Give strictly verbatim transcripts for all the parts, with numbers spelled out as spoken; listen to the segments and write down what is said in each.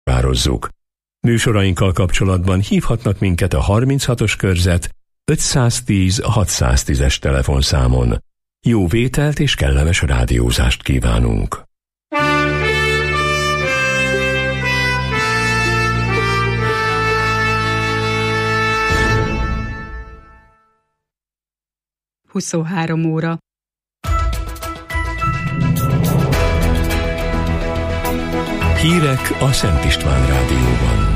vározzuk. Műsorainkkal kapcsolatban hívhatnak minket a harminchatos körzet ötszáztíz hatszáztízes telefonszámon. Jó vételt és kellemes rádiózást kívánunk! huszonhárom óra. Hírek a Szent István Rádióban.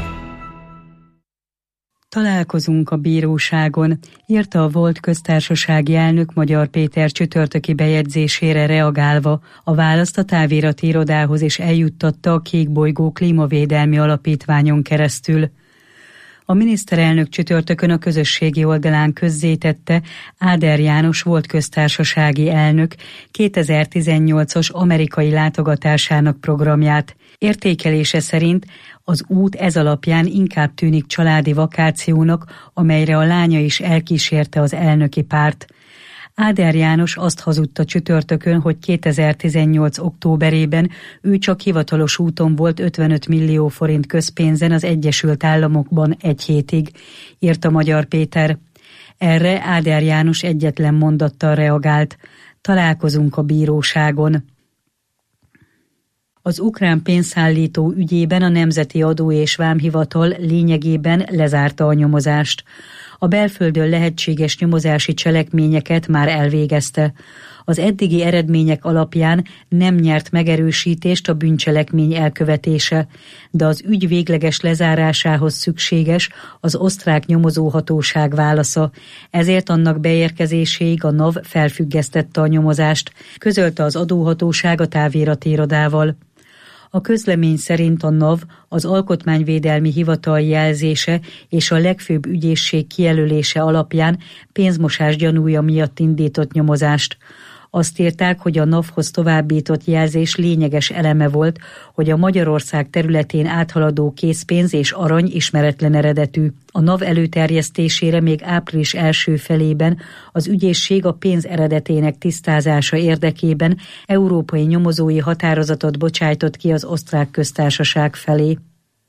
Találkozunk a bíróságon, írta a volt köztársasági elnök Magyar Péter csütörtöki bejegyzésére reagálva. A választ a távirati irodához is eljuttatta a Kékbolygó Klímavédelmi Alapítványon keresztül. A miniszterelnök csütörtökön a közösségi oldalán közzétette Áder János volt köztársasági elnök kétezer-tizennyolcas amerikai látogatásának programját. Értékelése szerint az út ez alapján inkább tűnik családi vakációnak, amelyre a lánya is elkísérte az elnöki párt. Áder János azt hazudta csütörtökön, hogy kétezer-tizennyolc októberében ő csak hivatalos úton volt ötvenöt millió forint közpénzen az Egyesült Államokban egy hétig, írta Magyar Péter. Erre Áder János egyetlen mondattal reagált: találkozunk a bíróságon. Az ukrán pénzszállító ügyében a Nemzeti Adó és Vámhivatal lényegében lezárta a nyomozást. A belföldön lehetséges nyomozási cselekményeket már elvégezte. Az eddigi eredmények alapján nem nyert megerősítést a bűncselekmény elkövetése, de az ügy végleges lezárásához szükséges az osztrák nyomozóhatóság válasza, ezért annak beérkezéséig a NAV felfüggesztette a nyomozást, közölte az adóhatóság a távirati irodával. A közlemény szerint a NAV az Alkotmányvédelmi Hivatal jelzése és a legfőbb ügyészség kijelölése alapján pénzmosás gyanúja miatt indított nyomozást. Azt írták, hogy a NAV-hoz továbbított jelzés lényeges eleme volt, hogy a Magyarország területén áthaladó készpénz és arany ismeretlen eredetű. A NAV előterjesztésére még április első felében az ügyészség a pénz eredetének tisztázása érdekében európai nyomozói határozatot bocsájtott ki az osztrák köztársaság felé.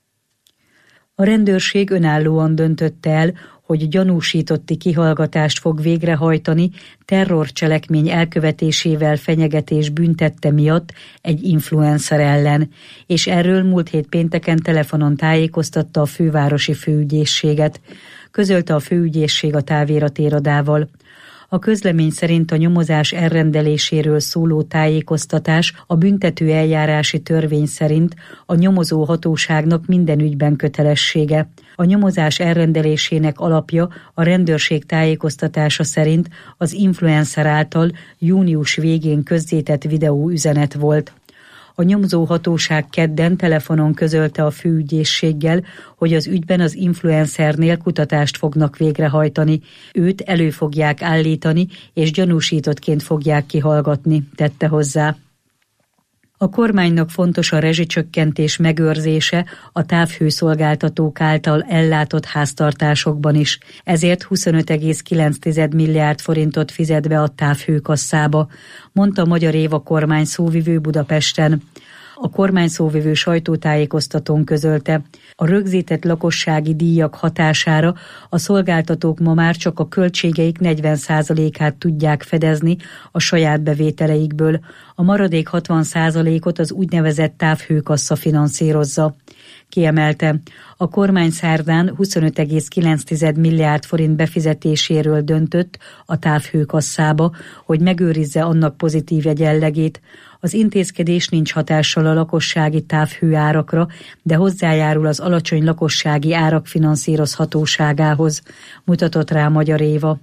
A rendőrség önállóan döntötte el, hogy gyanúsítotti kihallgatást fog végrehajtani terrorcselekmény elkövetésével fenyegetés büntette miatt egy influencer ellen, és erről múlt hét pénteken telefonon tájékoztatta a fővárosi főügyészséget, közölte a főügyészség a távirati irodával. A közlemény szerint a nyomozás elrendeléséről szóló tájékoztatás a büntető eljárási törvény szerint a nyomozó hatóságnak minden ügyben kötelessége. A nyomozás elrendelésének alapja a rendőrség tájékoztatása szerint az influencer által június végén közzétett videóüzenet volt. A nyomozóhatóság kedden telefonon közölte a főügyészséggel, hogy az ügyben az influencernél kutatást fognak végrehajtani. Őt elő fogják állítani, és gyanúsítottként fogják kihallgatni, tette hozzá. A kormánynak fontos a rezsicsökkentés megőrzése a távhőszolgáltatók által ellátott háztartásokban is, ezért huszonöt egész kilenc milliárd forintot fizet be a távhőkasszába, mondta Magyar Éva kormány szóvivő Budapesten. A kormány szóvivő sajtótájékoztatón közölte, a rögzített lakossági díjak hatására a szolgáltatók ma már csak a költségeik negyven százalékát tudják fedezni a saját bevételeikből, a maradék hatvan százalékot az úgynevezett távhőkassa finanszírozza. Kiemelte, a kormány szerdán huszonöt egész kilenc milliárd forint befizetéséről döntött a távhőkasszába, hogy megőrizze annak pozitív egyenlegét. Az intézkedés nincs hatással a lakossági távhőárakra, de hozzájárul az alacsony lakossági árak finanszírozhatóságához, mutatott rá Magyar Éva.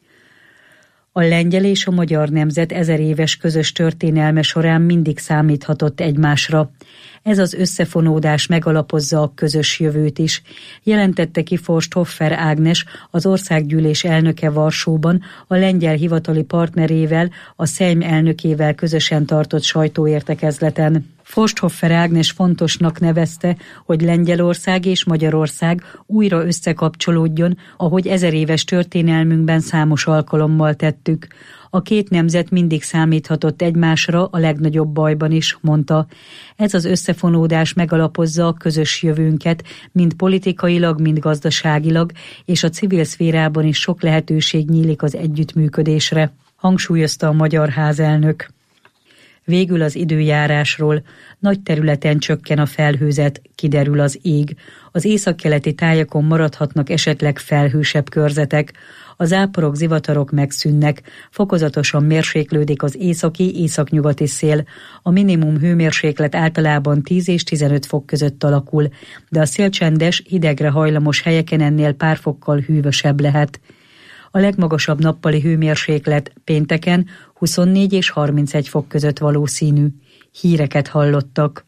A lengyel és a magyar nemzet ezer éves közös történelme során mindig számíthatott egymásra. Ez az összefonódás megalapozza a közös jövőt is, jelentette ki Forst Hoffer Ágnes, az országgyűlés elnöke Varsóban, a lengyel hivatali partnerével, a Szejm elnökével közösen tartott sajtóértekezleten. Forsthoffer Ágnes fontosnak nevezte, hogy Lengyelország és Magyarország újra összekapcsolódjon, ahogy ezer éves történelmünkben számos alkalommal tettük. A két nemzet mindig számíthatott egymásra a legnagyobb bajban is, mondta. Ez az összefonódás megalapozza a közös jövőnket, mind politikailag, mind gazdaságilag, és a civil szférában is sok lehetőség nyílik az együttműködésre, hangsúlyozta a magyar házelnök. Végül az időjárásról. Nagy területen csökken a felhőzet, kiderül az ég. Az északkeleti tájakon maradhatnak esetleg felhősebb körzetek. A záporok, zivatarok megszűnnek, fokozatosan mérséklődik az északi, északnyugati szél. A minimum hőmérséklet általában tíz és tizenöt fok között alakul, de a szél csendes, hidegre hajlamos helyeken ennél pár fokkal hűvösebb lehet. A legmagasabb nappali hőmérséklet pénteken huszonnégy és harmincegy fok között valószínű. Híreket hallottak.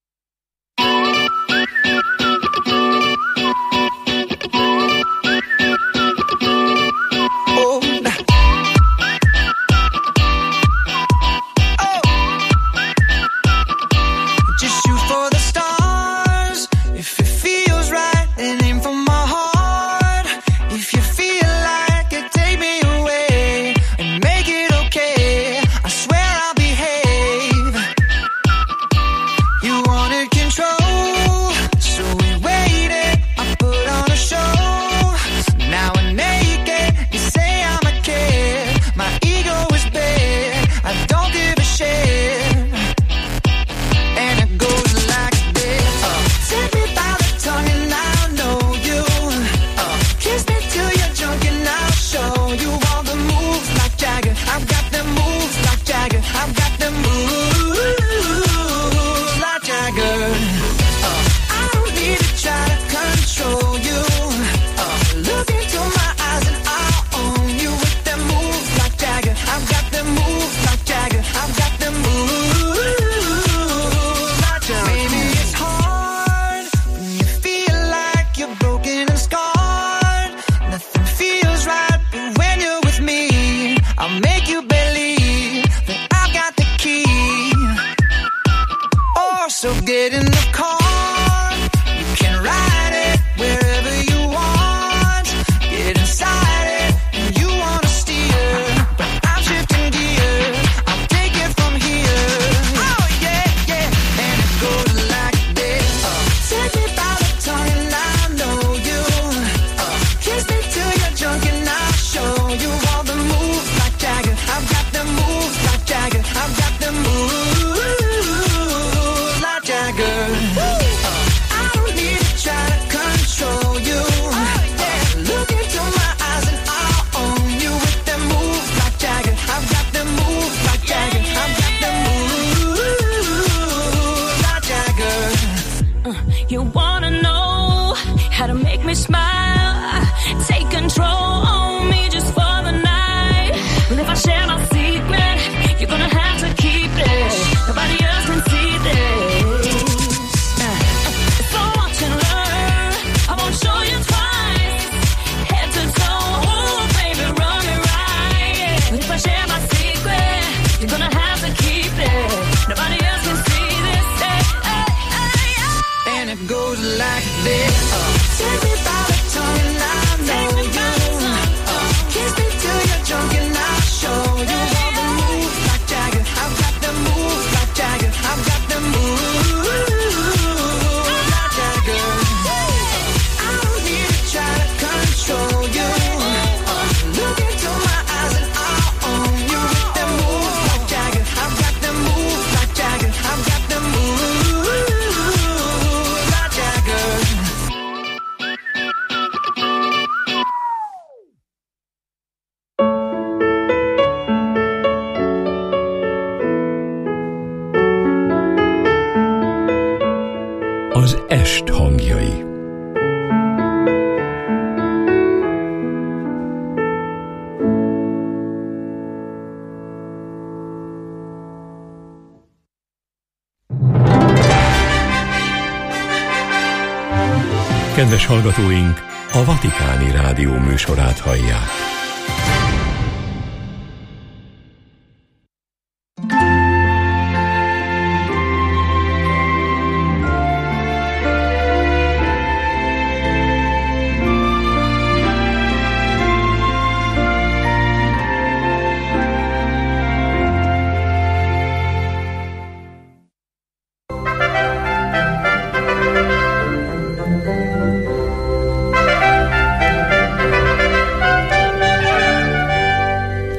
Az est hangjai. Kedves hallgatóink, a Vatikáni Rádió műsorát hallják.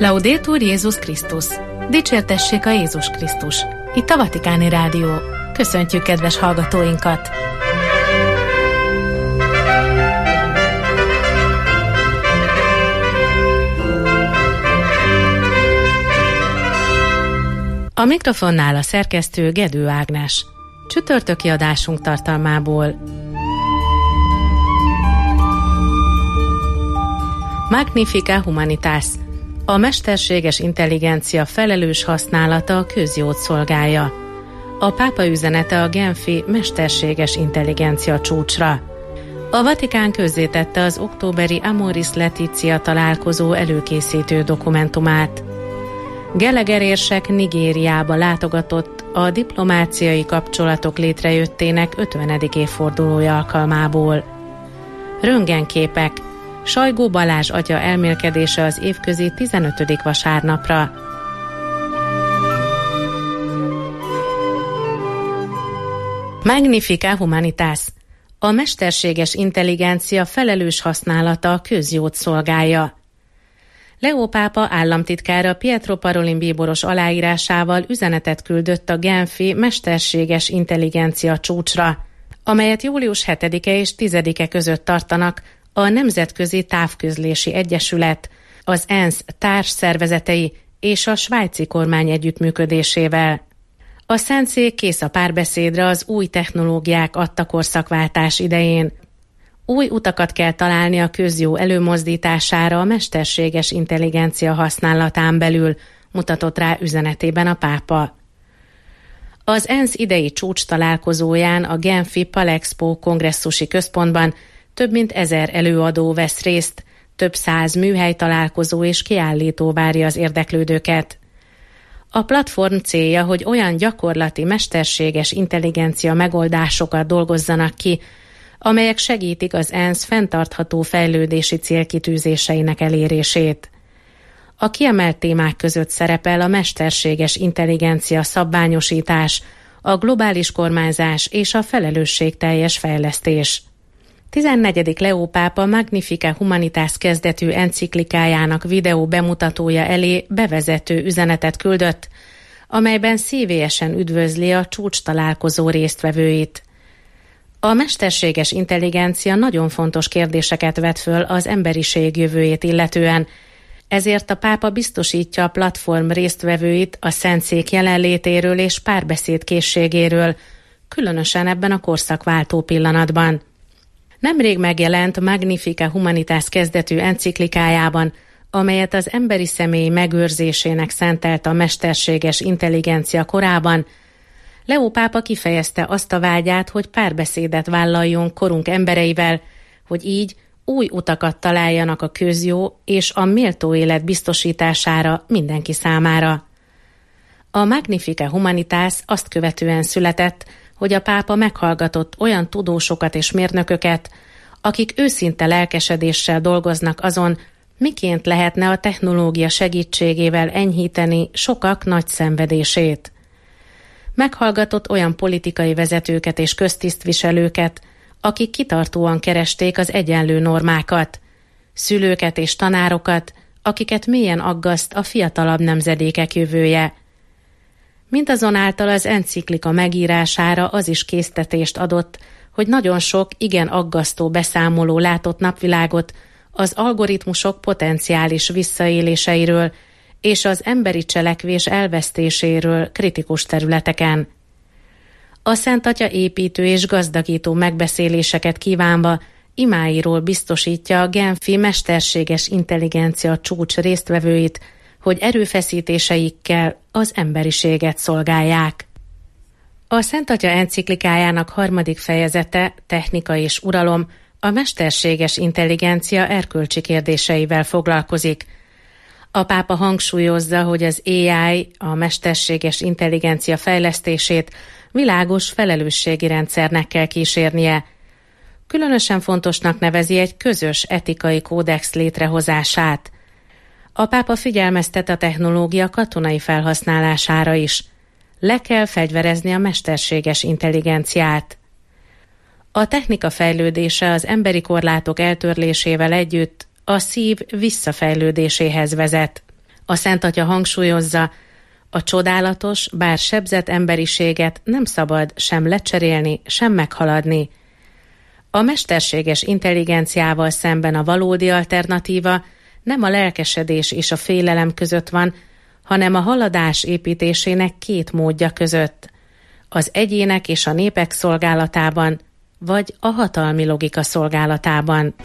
Laudetur Jézus Krisztus. Dicsértessék a Jézus Krisztus. Itt a Vatikáni Rádió. Köszöntjük kedves hallgatóinkat! A mikrofonnál a szerkesztő Gedő Ágnes. Csütörtöki adásunk tartalmából. Magnifica Humanitas. A mesterséges intelligencia felelős használata a közjót szolgálja. A pápa üzenete a genfi mesterséges intelligencia csúcsra. A Vatikán közzétette az októberi Amoris Laetitia találkozó előkészítő dokumentumát. Gallagher érsek Nigériába látogatott a diplomáciai kapcsolatok létrejöttének ötvenedik évfordulója alkalmából. Röntgenképek. Sajgó Balázs atya elmélkedése az évközi tizenötödik vasárnapra. Magnifica Humanitas. A mesterséges intelligencia felelős használata a közjót szolgálja. Leó pápa államtitkára Pietro Parolin bíboros aláírásával üzenetet küldött a genfi mesterséges intelligencia csúcsra, amelyet július hetedike és tizedike között tartanak a Nemzetközi Távközlési Egyesület, az ENSZ társszervezetei és a svájci kormány együttműködésével. A Szentszék kész a párbeszédre az új technológiák adta korszakváltás idején. Új utakat kell találni a közjó előmozdítására a mesterséges intelligencia használatán belül, mutatott rá üzenetében a pápa. Az ENSZ idei csúcs találkozóján a genfi Palexpo kongresszusi központban több mint ezer előadó vesz részt, több száz műhely találkozó és kiállító várja az érdeklődőket. A platform célja, hogy olyan gyakorlati mesterséges intelligencia megoldásokat dolgozzanak ki, amelyek segítik az ENSZ fenntartható fejlődési célkitűzéseinek elérését. A kiemelt témák között szerepel a mesterséges intelligencia szabványosítás, a globális kormányzás és a felelősségteljes fejlesztés. tizennegyedik Leó pápa Magnifica Humanitas kezdetű enciklikájának videó bemutatója elé bevezető üzenetet küldött, amelyben szívélyesen üdvözli a csúcs találkozó résztvevőit. A mesterséges intelligencia nagyon fontos kérdéseket vet föl az emberiség jövőjét illetően, ezért a pápa biztosítja a platform résztvevőit a Szentszék jelenlétéről és párbeszéd készségéről, különösen ebben a korszakváltó pillanatban. Nemrég megjelent Magnifica Humanitas kezdetű enciklikájában, amelyet az emberi személy megőrzésének szentelt a mesterséges intelligencia korában, Leó pápa kifejezte azt a vágyát, hogy párbeszédet vállaljon korunk embereivel, hogy így új utakat találjanak a közjó és a méltó élet biztosítására mindenki számára. A Magnifica Humanitas azt követően született, hogy a pápa meghallgatott olyan tudósokat és mérnököket, akik őszinte lelkesedéssel dolgoznak azon, miként lehetne a technológia segítségével enyhíteni sokak nagy szenvedését. Meghallgatott olyan politikai vezetőket és köztisztviselőket, akik kitartóan keresték az egyenlő normákat, szülőket és tanárokat, akiket mélyen aggaszt a fiatalabb nemzedékek jövője. Mindazonáltal az enciklika megírására az is késztetést adott, hogy nagyon sok igen aggasztó beszámoló látott napvilágot az algoritmusok potenciális visszaéléseiről és az emberi cselekvés elvesztéséről kritikus területeken. A Szent Atya építő és gazdagító megbeszéléseket kívánva imáiról biztosítja a genfi mesterséges intelligencia csúcs résztvevőit, hogy erőfeszítéseikkel az emberiséget szolgálják. A Szent Atya enciklikájának harmadik fejezete, Technika és uralom, a mesterséges intelligencia erkölcsi kérdéseivel foglalkozik. A pápa hangsúlyozza, hogy az á i, a mesterséges intelligencia fejlesztését világos felelősségi rendszernek kell kísérnie. Különösen fontosnak nevezi egy közös etikai kódex létrehozását. A pápa figyelmeztet a technológia katonai felhasználására is. Le kell fegyverezni a mesterséges intelligenciát. A technika fejlődése az emberi korlátok eltörlésével együtt a szív visszafejlődéséhez vezet. A Szentatya hangsúlyozza, a csodálatos, bár sebzett emberiséget nem szabad sem lecserélni, sem meghaladni. A mesterséges intelligenciával szemben a valódi alternatíva nem a lelkesedés és a félelem között van, hanem a haladás építésének két módja között. Az egyének és a népek szolgálatában, vagy a hatalmi logika szolgálatában.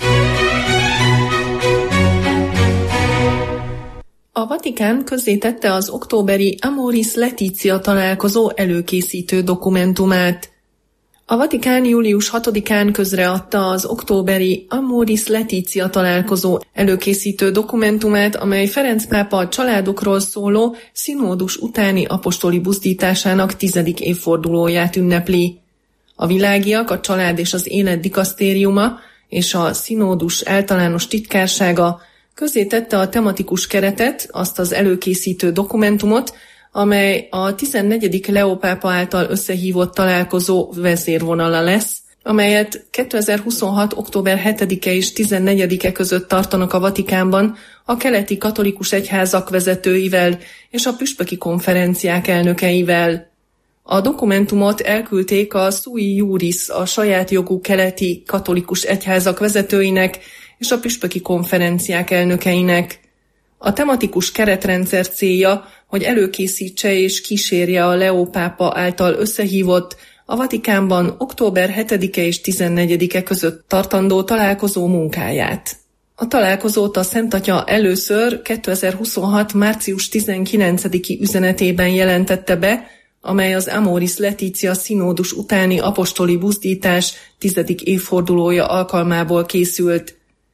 A Vatikán közzétette az októberi Amoris Laetitia találkozó előkészítő dokumentumát. A Vatikán július hatodikán közreadta az októberi Amoris Laetitia találkozó előkészítő dokumentumát, amely Ferenc pápa a családokról szóló szinódus utáni apostoli buzdításának tizedik évfordulóját ünnepli. A Világiak, a Család és az Élet dikasztériuma és a szinódus általános titkársága közzétette a tematikus keretet, azt az előkészítő dokumentumot, amely a tizennegyedik Leó pápa által összehívott találkozó vezérvonala lesz, amelyet kétezer-huszonhat. október hetedike és tizennegyedike között tartanak a Vatikánban a keleti katolikus egyházak vezetőivel és a püspöki konferenciák elnökeivel. A dokumentumot elküldték a Sui Iuris, a saját jogú keleti katolikus egyházak vezetőinek és a püspöki konferenciák elnökeinek. A tematikus keretrendszer célja, hogy előkészítse és kísérje a Leó pápa által összehívott, a Vatikánban október hetedike és tizennegyedike között tartandó találkozó munkáját. A találkozót a Szentatya először kétezer-huszonhat. március tizenkilencediki üzenetében jelentette be, amely az Amoris Laetitia színódus utáni apostoli buzdítás tizedik évfordulója alkalmából készült.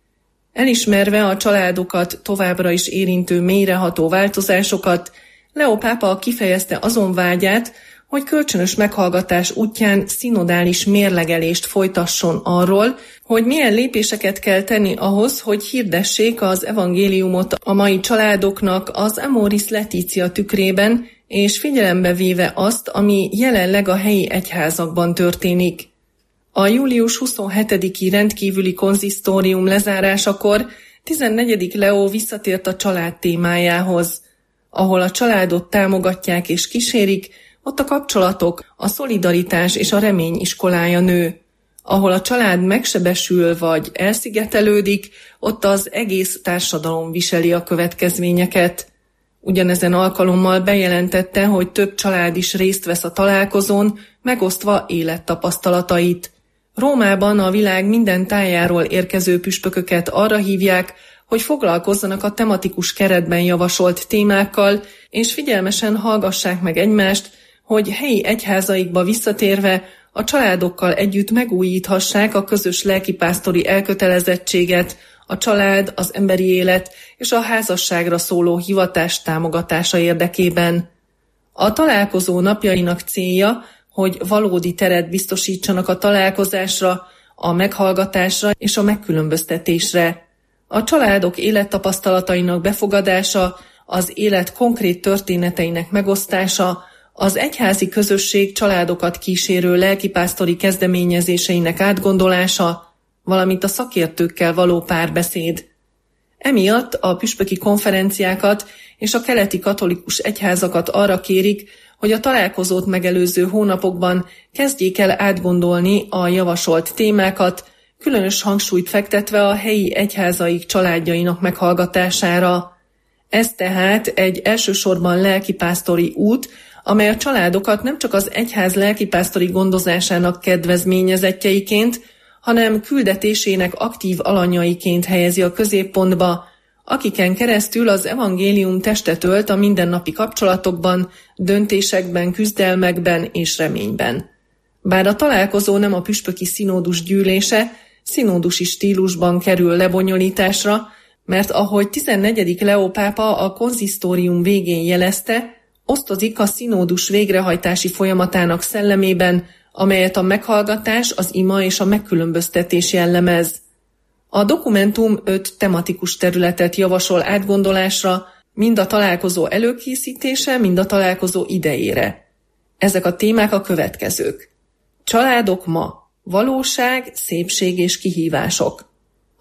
Elismerve a családokat továbbra is érintő mélyreható változásokat, Leó pápa kifejezte azon vágyát, hogy kölcsönös meghallgatás útján szinodális mérlegelést folytasson arról, hogy milyen lépéseket kell tenni ahhoz, hogy hirdessék az evangéliumot a mai családoknak az Amoris Laetitia tükrében, és figyelembe véve azt, ami jelenleg a helyi egyházakban történik. A július huszonhetediki rendkívüli konzisztórium lezárásakor tizennegyedik Leó visszatért a család témájához. Ahol a családot támogatják és kísérik, ott a kapcsolatok, a szolidaritás és a remény iskolája nő. Ahol a család megsebesül vagy elszigetelődik, ott az egész társadalom viseli a következményeket. Ugyanezen alkalommal bejelentette, hogy több család is részt vesz a találkozón, megosztva élettapasztalatait. Rómában a világ minden tájáról érkező püspököket arra hívják, hogy foglalkozzanak a tematikus keretben javasolt témákkal, és figyelmesen hallgassák meg egymást, hogy helyi egyházaikba visszatérve a családokkal együtt megújíthassák a közös lelkipásztori elkötelezettséget, a család, az emberi élet és a házasságra szóló hivatás támogatása érdekében. A találkozó napjainak célja, hogy valódi teret biztosítsanak a találkozásra, a meghallgatásra és a megkülönböztetésre. A családok élettapasztalatainak befogadása, az élet konkrét történeteinek megosztása, az egyházi közösség családokat kísérő lelkipásztori kezdeményezéseinek átgondolása, valamint a szakértőkkel való párbeszéd. Emiatt a püspöki konferenciákat és a keleti katolikus egyházakat arra kérik, hogy a találkozót megelőző hónapokban kezdjék el átgondolni a javasolt témákat, különös hangsúlyt fektetve a helyi egyházaik családjainak meghallgatására. Ez tehát egy elsősorban lelkipásztori út, amely a családokat nem csak az egyház lelkipásztori gondozásának kedvezményezettjeiként, hanem küldetésének aktív alanyaiként helyezi a középpontba, akiken keresztül az evangélium testet ölt a mindennapi kapcsolatokban, döntésekben, küzdelmekben és reményben. Bár a találkozó nem a püspöki szinódus gyűlése, szinódusi stílusban kerül lebonyolításra, mert ahogy tizennegyedik Leó pápa a konzisztórium végén jelezte, osztozik a szinódus végrehajtási folyamatának szellemében, amelyet a meghallgatás, az ima és a megkülönböztetés jellemez. A dokumentum öt tematikus területet javasol átgondolásra, mind a találkozó előkészítése, mind a találkozó idejére. Ezek a témák a következők. Családok ma. Valóság, szépség és kihívások.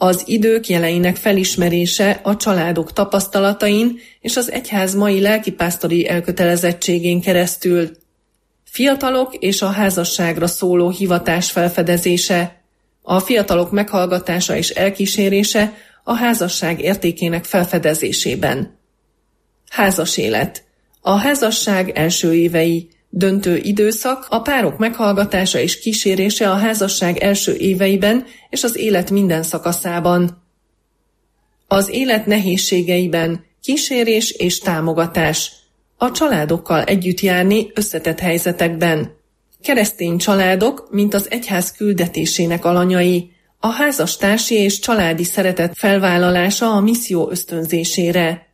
Az idők jeleinek felismerése a családok tapasztalatain és az egyház mai lelkipásztori elkötelezettségén keresztül. Fiatalok és a házasságra szóló hivatás felfedezése. A fiatalok meghallgatása és elkísérése a házasság értékének felfedezésében. Házas élet. A házasság első évei. Döntő időszak, a párok meghallgatása és kísérése a házasság első éveiben és az élet minden szakaszában. Az élet nehézségeiben kísérés és támogatás. A családokkal együtt járni összetett helyzetekben. Keresztény családok, mint az egyház küldetésének alanyai. A házastársi és családi szeretet felvállalása a misszió ösztönzésére.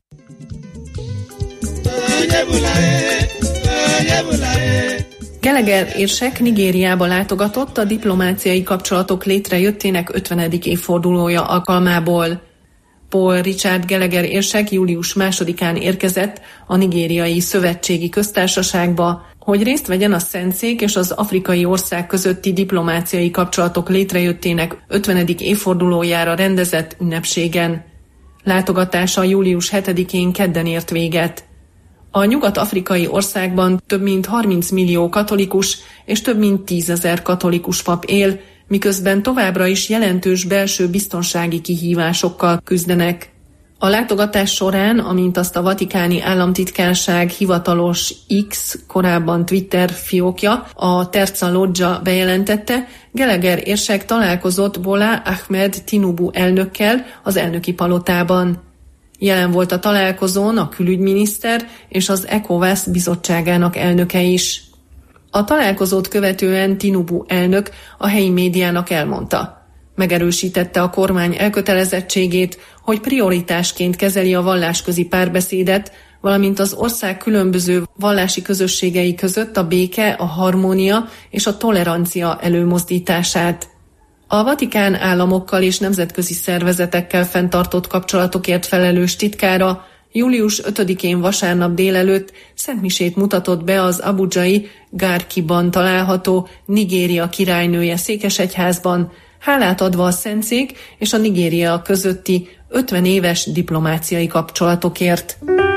Gallagher érsek Nigériába látogatott a diplomáciai kapcsolatok létrejöttének ötvenedik évfordulója alkalmából. Paul Richard Gallagher érsek július másodikán érkezett a Nigériai Szövetségi Köztársaságba, hogy részt vegyen a Szentszék és az afrikai ország közötti diplomáciai kapcsolatok létrejöttének ötvenedik évfordulójára rendezett ünnepségen. Látogatása július hetedikén kedden ért véget. A nyugat-afrikai országban több mint harminc millió katolikus és több mint tízezer katolikus pap él, miközben továbbra is jelentős belső biztonsági kihívásokkal küzdenek. A látogatás során, amint azt a vatikáni államtitkárság hivatalos X, korábban Twitter fiókja, a Terza Loggia bejelentette, Gallagher érsek találkozott Bola Ahmed Tinubu elnökkel az elnöki palotában. Jelen volt a találkozón a külügyminiszter és az ECOWAS bizottságának elnöke is. A találkozót követően Tinubu elnök a helyi médiának elmondta. Megerősítette a kormány elkötelezettségét, hogy prioritásként kezeli a vallásközi párbeszédet, valamint az ország különböző vallási közösségei között a béke, a harmónia és a tolerancia előmozdítását. A Vatikán államokkal és nemzetközi szervezetekkel fenntartott kapcsolatokért felelős titkára július ötödikén vasárnap délelőtt szentmisét mutatott be az abudzsai Garkiban található Nigéria királynője székesegyházban, hálát adva a Szentszék és a Nigéria közötti ötven éves diplomáciai kapcsolatokért.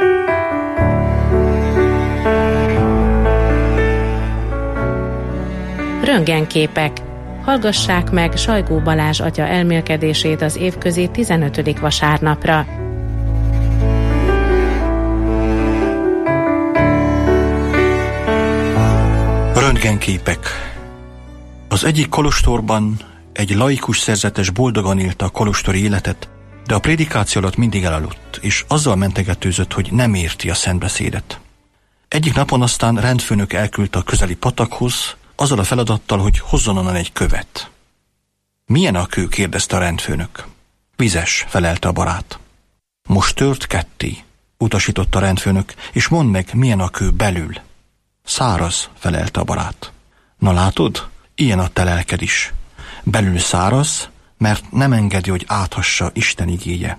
Röntgenképek. Hallgassák meg Sajgó Balázs atya elmélkedését az évközi tizenötödik vasárnapra. Röntgenképek. Az egyik kolostorban egy laikus szerzetes boldogan élte a kolostori életet, de a prédikáció alatt mindig elaludt, és azzal mentegetőzött, hogy nem érti a szentbeszédet. Egyik napon aztán rendfőnök elküldte a közeli patakhoz, azzal a feladattal, hogy hozzon onnan egy követ. Milyen a kő? Kérdezte a rendfőnök. Vizes, felelte a barát. Most tört ketté, utasította a rendfőnök, és mondd meg, milyen a kő belül. Száraz, felelte a barát. Na látod, ilyen a te lelked is. Belül száraz, mert nem engedi, hogy áthassa Isten igéje.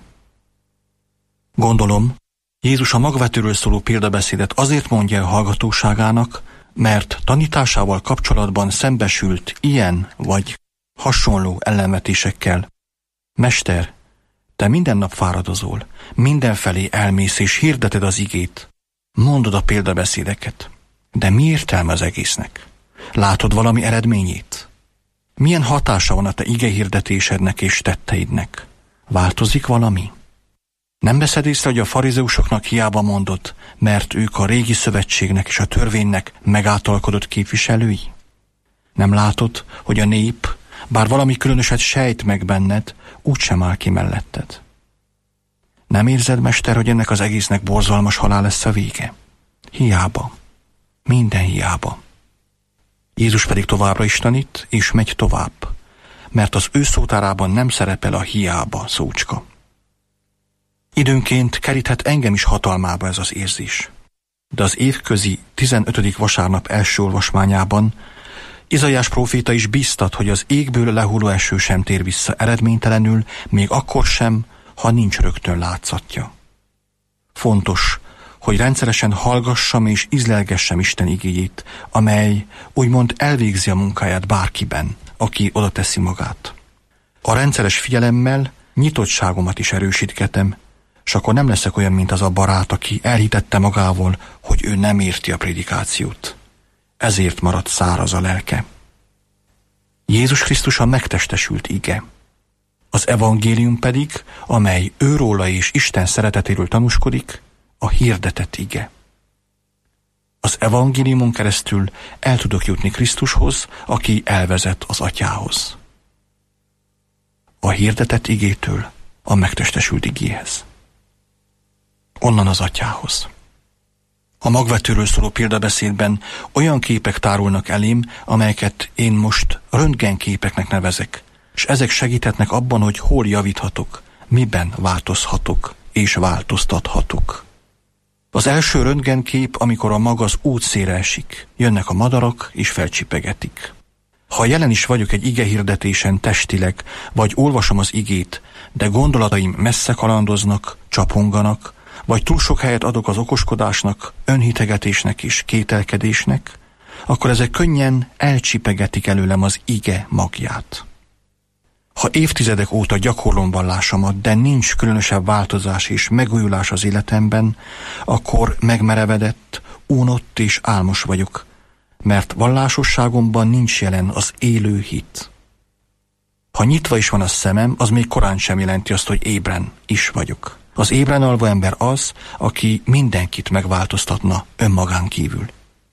Gondolom, Jézus a magvetőről szóló példabeszédet azért mondja a hallgatóságának, mert tanításával kapcsolatban szembesült ilyen vagy hasonló ellenvetésekkel. Mester, te minden nap fáradozol, mindenfelé elmész és hirdeted az igét. Mondod a példabeszédeket. De mi értelme az egésznek? Látod valami eredményét? Milyen hatása van a te igehirdetésednek és tetteidnek? Változik valami? Nem veszed észre, hogy a farizeusoknak hiába mondod, mert ők a régi szövetségnek és a törvénynek megáltalkodott képviselői? Nem látod, hogy a nép, bár valami különöset sejt meg benned, úgysem áll ki melletted? Nem érzed, mester, hogy ennek az egésznek borzalmas halál lesz a vége? Hiába. Minden hiába. Jézus pedig továbbra is tanít, és megy tovább, mert az ő szótárában nem szerepel a hiába szócska. Időnként keríthet engem is hatalmába ez az érzés. De az évközi tizenötödik vasárnap első olvasmányában Izaiás próféta is bíztat, hogy az égből lehulló eső sem tér vissza eredménytelenül, még akkor sem, ha nincs rögtön látszatja. Fontos, hogy rendszeresen hallgassam és ízlelgessem Isten igéjét, amely úgymond elvégzi a munkáját bárkiben, aki oda teszi magát. A rendszeres figyelemmel nyitottságomat is erősítgetem, s akkor nem leszek olyan, mint az a barát, aki elhitette magával, hogy ő nem érti a prédikációt. Ezért maradt száraz a lelke. Jézus Krisztus a megtestesült ige. Az evangélium pedig, amely őróla és Isten szeretetéről tanúskodik, a hirdetett ige. Az evangéliumon keresztül el tudok jutni Krisztushoz, aki elvezet az Atyához. A hirdetett igétől a megtestesült igéhez. Onnan az Atyához. A magvetőről szóló példabeszédben olyan képek tárulnak elém, amelyeket én most röntgenképeknek nevezek, és ezek segíthetnek abban, hogy hol javíthatok, miben változhatok és változtathatok. Az első röntgenkép, amikor a mag az útszélre esik, jönnek a madarak és felcsipegetik. Ha jelen is vagyok egy igehirdetésen testileg, vagy olvasom az igét, de gondolataim messze kalandoznak, csaponganak, vagy túl sok helyet adok az okoskodásnak, önhitegetésnek és kételkedésnek, akkor ezek könnyen elcsipegetik előlem az ige magját. Ha évtizedek óta gyakorlom vallásomat, de nincs különösebb változás és megújulás az életemben, akkor megmerevedett, unott és álmos vagyok, mert vallásosságomban nincs jelen az élő hit. Ha nyitva is van a szemem, az még korán sem jelenti azt, hogy ébren is vagyok. Az ébren alvó ember az, aki mindenkit megváltoztatna önmagán kívül.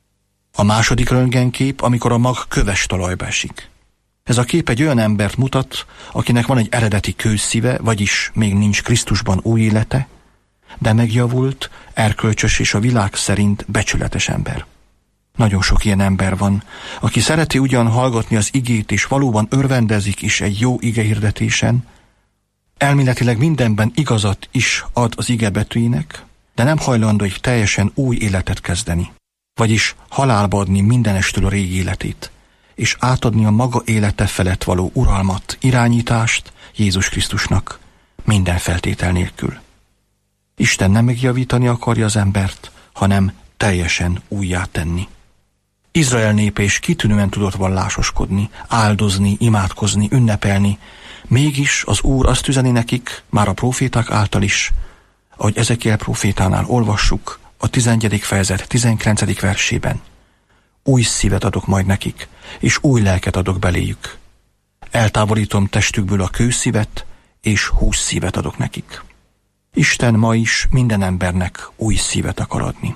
A második röntgenkép, amikor a mag köves talajba esik. Ez a kép egy olyan embert mutat, akinek van egy eredeti kőszíve, vagyis még nincs Krisztusban új élete, de megjavult, erkölcsös és a világ szerint becsületes ember. Nagyon sok ilyen ember van, aki szereti ugyan hallgatni az igét, és valóban örvendezik is egy jó igehirdetésen, elméletileg mindenben igazat is ad az ige betűinek, de nem hajlandó egy teljesen új életet kezdeni, vagyis halálba adni mindenestől a régi életét, és átadni a maga élete felett való uralmat, irányítást Jézus Krisztusnak minden feltétel nélkül. Isten nem megjavítani akarja az embert, hanem teljesen újjá tenni. Izrael népe is kitűnően tudott vallásoskodni, áldozni, imádkozni, ünnepelni, mégis az Úr azt üzeni nekik, már a próféták által is, ahogy Ezekiel prófétánál olvassuk, a tizenegyedik fejezet tizenkilencedik versében. Új szívet adok majd nekik, és új lelket adok beléjük. Eltávolítom testükből a kőszívet, és hús szívet adok nekik. Isten ma is minden embernek új szívet akar adni.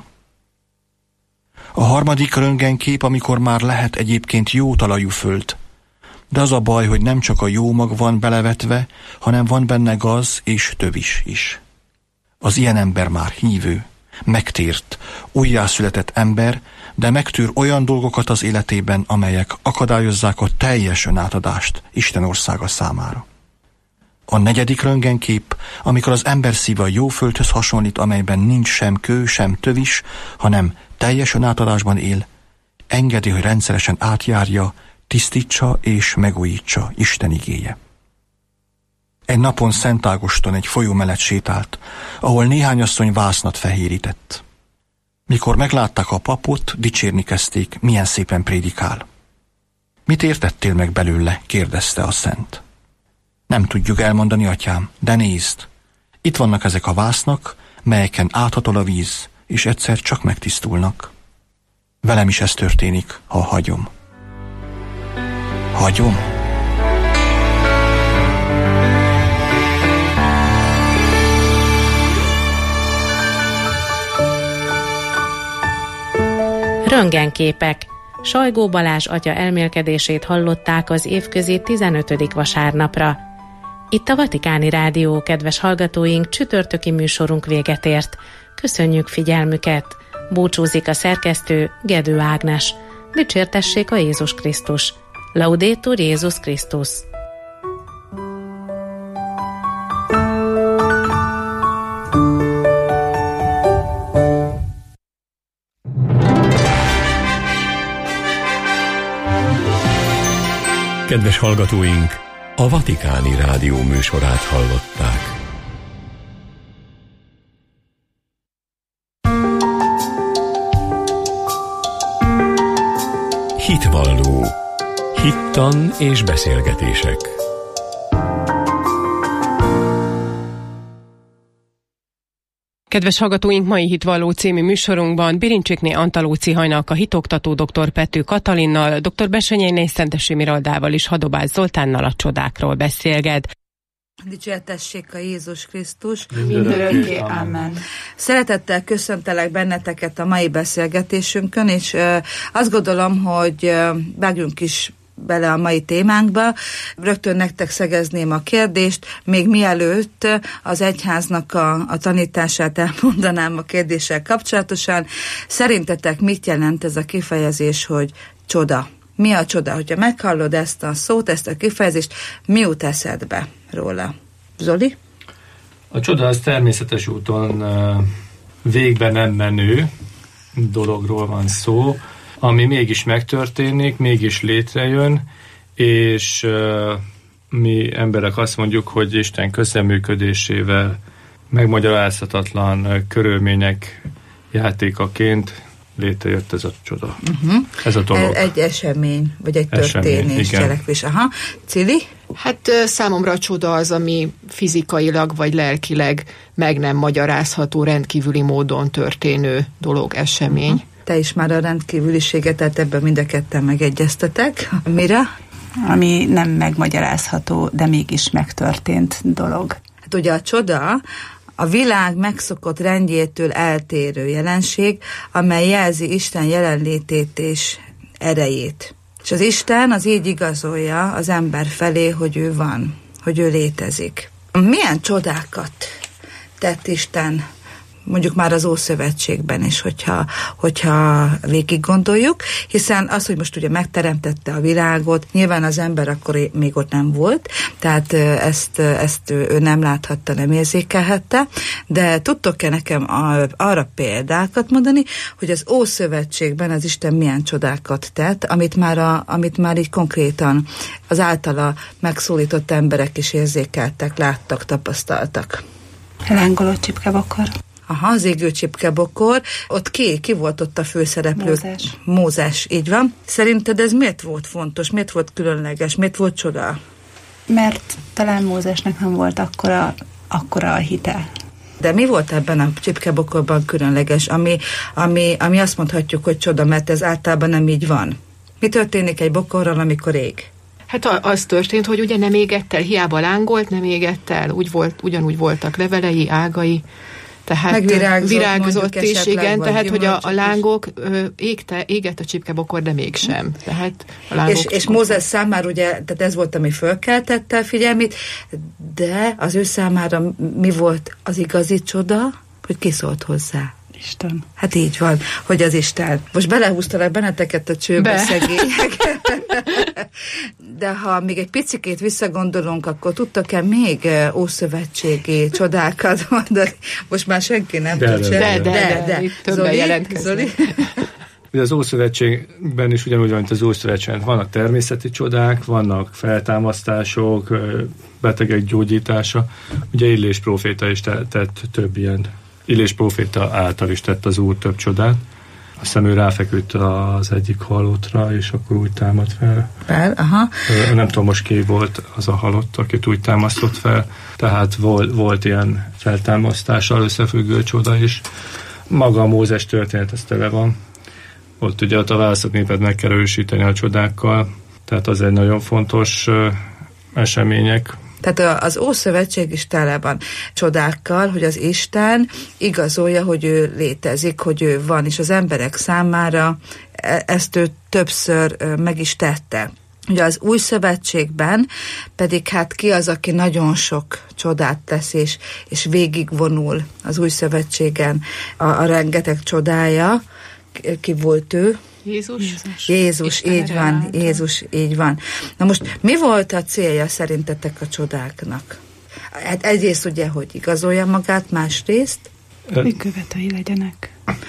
A harmadik röntgenkép, amikor már lehet egyébként jó talajú föld, de az a baj, hogy nem csak a jó mag van belevetve, hanem van benne gaz és tövis is. Az ilyen ember már hívő, megtért, újjászületett ember, de megtűr olyan dolgokat az életében, amelyek akadályozzák a teljes önátadást Isten országa számára. A negyedik röntgenkép, amikor az ember szíve a jó földhöz hasonlít, amelyben nincs sem kő, sem tövis, hanem teljes önátadásban él, engedi, hogy rendszeresen átjárja, tisztítsa és megújítsa Isten igéje. Egy napon Szent Ágoston egy folyó mellett sétált, ahol néhány asszony vásznat fehérített. Mikor meglátták a papot, dicsérni kezdték, milyen szépen prédikál. Mit értettél meg belőle? Kérdezte a szent. Nem tudjuk elmondani, atyám, de nézd, itt vannak ezek a vásznak, melyeken áthatol a víz, és egyszer csak megtisztulnak. Velem is ez történik, ha hagyom. Hagyom? Röntgenképek. Sajgó Balázs atya elmélkedését hallották az évközi tizenötödik vasárnapra. Itt a Vatikáni Rádió, kedves hallgatóink, csütörtöki műsorunk véget ért. Köszönjük figyelmüket! Búcsúzik a szerkesztő, Gedő Ágnes. Dicsértessék a Jézus Krisztus! Laudetur Jézus Krisztus! Kedves hallgatóink, a Vatikáni Rádió műsorát hallották. Hitvalló. Hittan és beszélgetések. Kedves hallgatóink, mai Hitvalló című műsorunkban Birincsikné Antalóci Hajnalka hitoktató dr. Pető Katalinnal, dr. Bessenyeiné Szentesi Miraldával és Hadobás Zoltánnal a csodákról beszélget. Dicsértessék a Jézus Krisztus. Mindörökké. Amen. Szeretettel köszöntelek benneteket a mai beszélgetésünkön, és uh, azt gondolom, hogy uh, vágjunk is bele a mai témánkba. Rögtön nektek szegezném a kérdést, még mielőtt az egyháznak a, a tanítását elmondanám a kérdéssel kapcsolatosan. Szerintetek mit jelent ez a kifejezés, hogy csoda? Mi a csoda? Hogyha meghallod ezt a szót, ezt a kifejezést, mi jut eszedbe róla? Zoli? A csoda az természetes úton végbe nem menő dologról van szó, ami mégis megtörténik, mégis létrejön, és mi emberek azt mondjuk, hogy Isten közreműködésével megmagyarázhatatlan körülmények játékaként létrejött ez a csoda. Uh-huh. Ez a dolog. Egy esemény, vagy egy esemény, történés, igen. Cselekvés. Aha. Cili? Hát számomra a csoda az, ami fizikailag vagy lelkileg meg nem magyarázható, rendkívüli módon történő dolog, esemény. Uh-huh. Te is már a rendkívüliséget, tehát ebben mind a ketten megegyeztetek. Mire? Ami nem megmagyarázható, de mégis megtörtént dolog. Hát ugye a csoda a világ megszokott rendjétől eltérő jelenség, amely jelzi Isten jelenlétét és erejét. És az Isten az így igazolja az ember felé, hogy ő van, hogy ő létezik. Milyen csodákat tett Isten, mondjuk már az Ószövetségben is, hogyha, hogyha végig gondoljuk, hiszen az, hogy most ugye megteremtette a világot, nyilván az ember akkor még ott nem volt, tehát ezt, ezt ő nem láthatta, nem érzékelhette, de tudtok-e nekem arra példákat mondani, hogy az Ószövetségben az Isten milyen csodákat tett, amit már, a, amit már így konkrétan az általa megszólított emberek is érzékeltek, láttak, tapasztaltak? Lángoló csipkebokor. Aha, az égő csipkebokor. Ott ki? Ki volt ott a főszereplő? Mózes. Mózes, így van. Szerinted ez miért volt fontos? Miért volt különleges? Miért volt csoda? Mert talán Mózesnek nem volt akkora, akkora a hite. De mi volt ebben a csipkebokorban különleges, ami, ami, ami azt mondhatjuk, hogy csoda, mert ez általában nem így van? Mi történik egy bokorral, amikor ég? Hát az történt, hogy ugye nem égett el, hiába lángolt, nem égett el, úgy volt, ugyanúgy voltak levelei, ágai, tehát virágzott is, igen, tehát hogy a, a lángok ö, égte, égett a csipkebokor, de mégsem. Tehát a lángok és, és Mózes számára ugye, tehát ez volt, ami fölkeltette a figyelmét, de az ő számára mi volt az igazi csoda, hogy ki szólt hozzá? Isten. Hát így van, hogy az Isten. Most belehúztalak benneteket a csőbe, Be. szegények. De ha még egy picikét visszagondolunk, akkor tudtak-e még ószövetségi csodákat mondani? Most már senki nem de, tud de, se. de, de, de, de, de. Többen jelentkeznek. Ugye az Ószövetségben is ugyanúgy van, mint az Ószövetségben. Vannak természeti csodák, vannak feltámasztások, betegek gyógyítása. Ugye Illés próféta is tett több ilyen. Illés próféta által is tett az Úr több csodát. Azt hiszem, ő ráfeküdt az egyik halottra, és akkor úgy támadt fel. fel aha. Nem tudom, most ki volt az a halott, akit úgy támasztott fel. Tehát volt, volt ilyen feltámasztással összefüggő csoda is. Maga a Mózes történet, ez tele van. Ott ugye ott a választott népet meg kell erősíteni a csodákkal. Tehát az egy nagyon fontos uh, események. Tehát az Ószövetség is tele van csodákkal, hogy az Isten igazolja, hogy ő létezik, hogy ő van, és az emberek számára ezt ő többször meg is tette. Ugye az Új Szövetségben pedig hát ki az, aki nagyon sok csodát tesz, és, és végigvonul az Új Szövetségen a, a rengeteg csodája. Ki volt ő? Jézus. Jézus, Jézus így van, által. Jézus, így van. Na most, mi volt a célja szerintetek a csodáknak? Hát egyrészt ugye, hogy igazolja magát, másrészt? Hogy követői legyenek.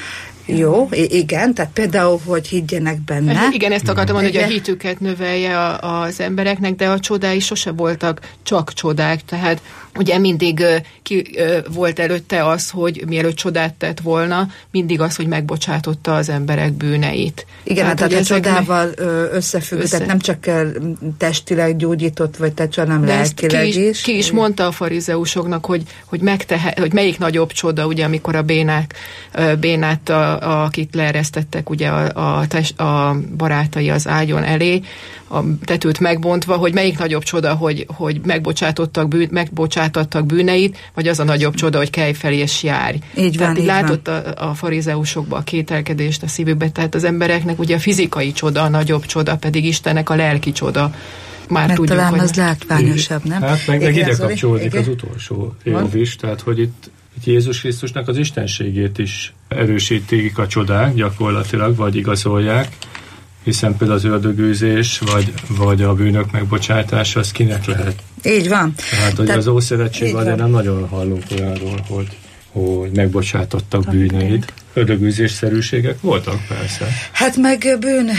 Jó, igen, tehát például, hogy higgyenek benne. Igen, ezt akartam mondani, hogy a hitüket növelje a, az embereknek, de a csodái sose voltak csak csodák, tehát ugye mindig ki volt előtte az, hogy mielőtt csodát tett volna, mindig az, hogy megbocsátotta az emberek bűneit. Igen, tehát, tehát a csodával összefügg, össze... tehát nem csak testileg gyógyított, vagy te csak nem de lelkileg ki is. is. Ki is mondta a farizeusoknak, hogy, hogy, megtehe, hogy melyik nagyobb csoda, ugye, amikor a bénák, bénát, a, a, akit leeresztettek ugye a, a, test, a barátai az ágyon elé, a tetőt megbontva, hogy melyik nagyobb csoda, hogy, hogy megbocsátottak, bűn, megbocsátattak bűneit, vagy az a nagyobb csoda, hogy kelj fel és járj. Így van, tehát így látott a, a farizeusokba a kételkedést a szívükbe, tehát az embereknek ugye a fizikai csoda a nagyobb csoda, pedig Istennek a lelki csoda. Már mert tudjuk, talán hogy az látványosabb, nem? Hát meg, meg ide kapcsolódik az utolsó év is, tehát hogy itt, itt Jézus Krisztusnak az istenségét is erősítik a csodák gyakorlatilag, vagy igazolják, hiszen például az ördögűzés, vagy, vagy a bűnök megbocsátása, az kinek lehet? Így van. Tehát, hogy Tehát, az Ószövetségben azért nem nagyon hallunk olyanról, hogy, hogy megbocsátottak bűneit. Ördögűzésszerűségek voltak persze. Hát meg bűn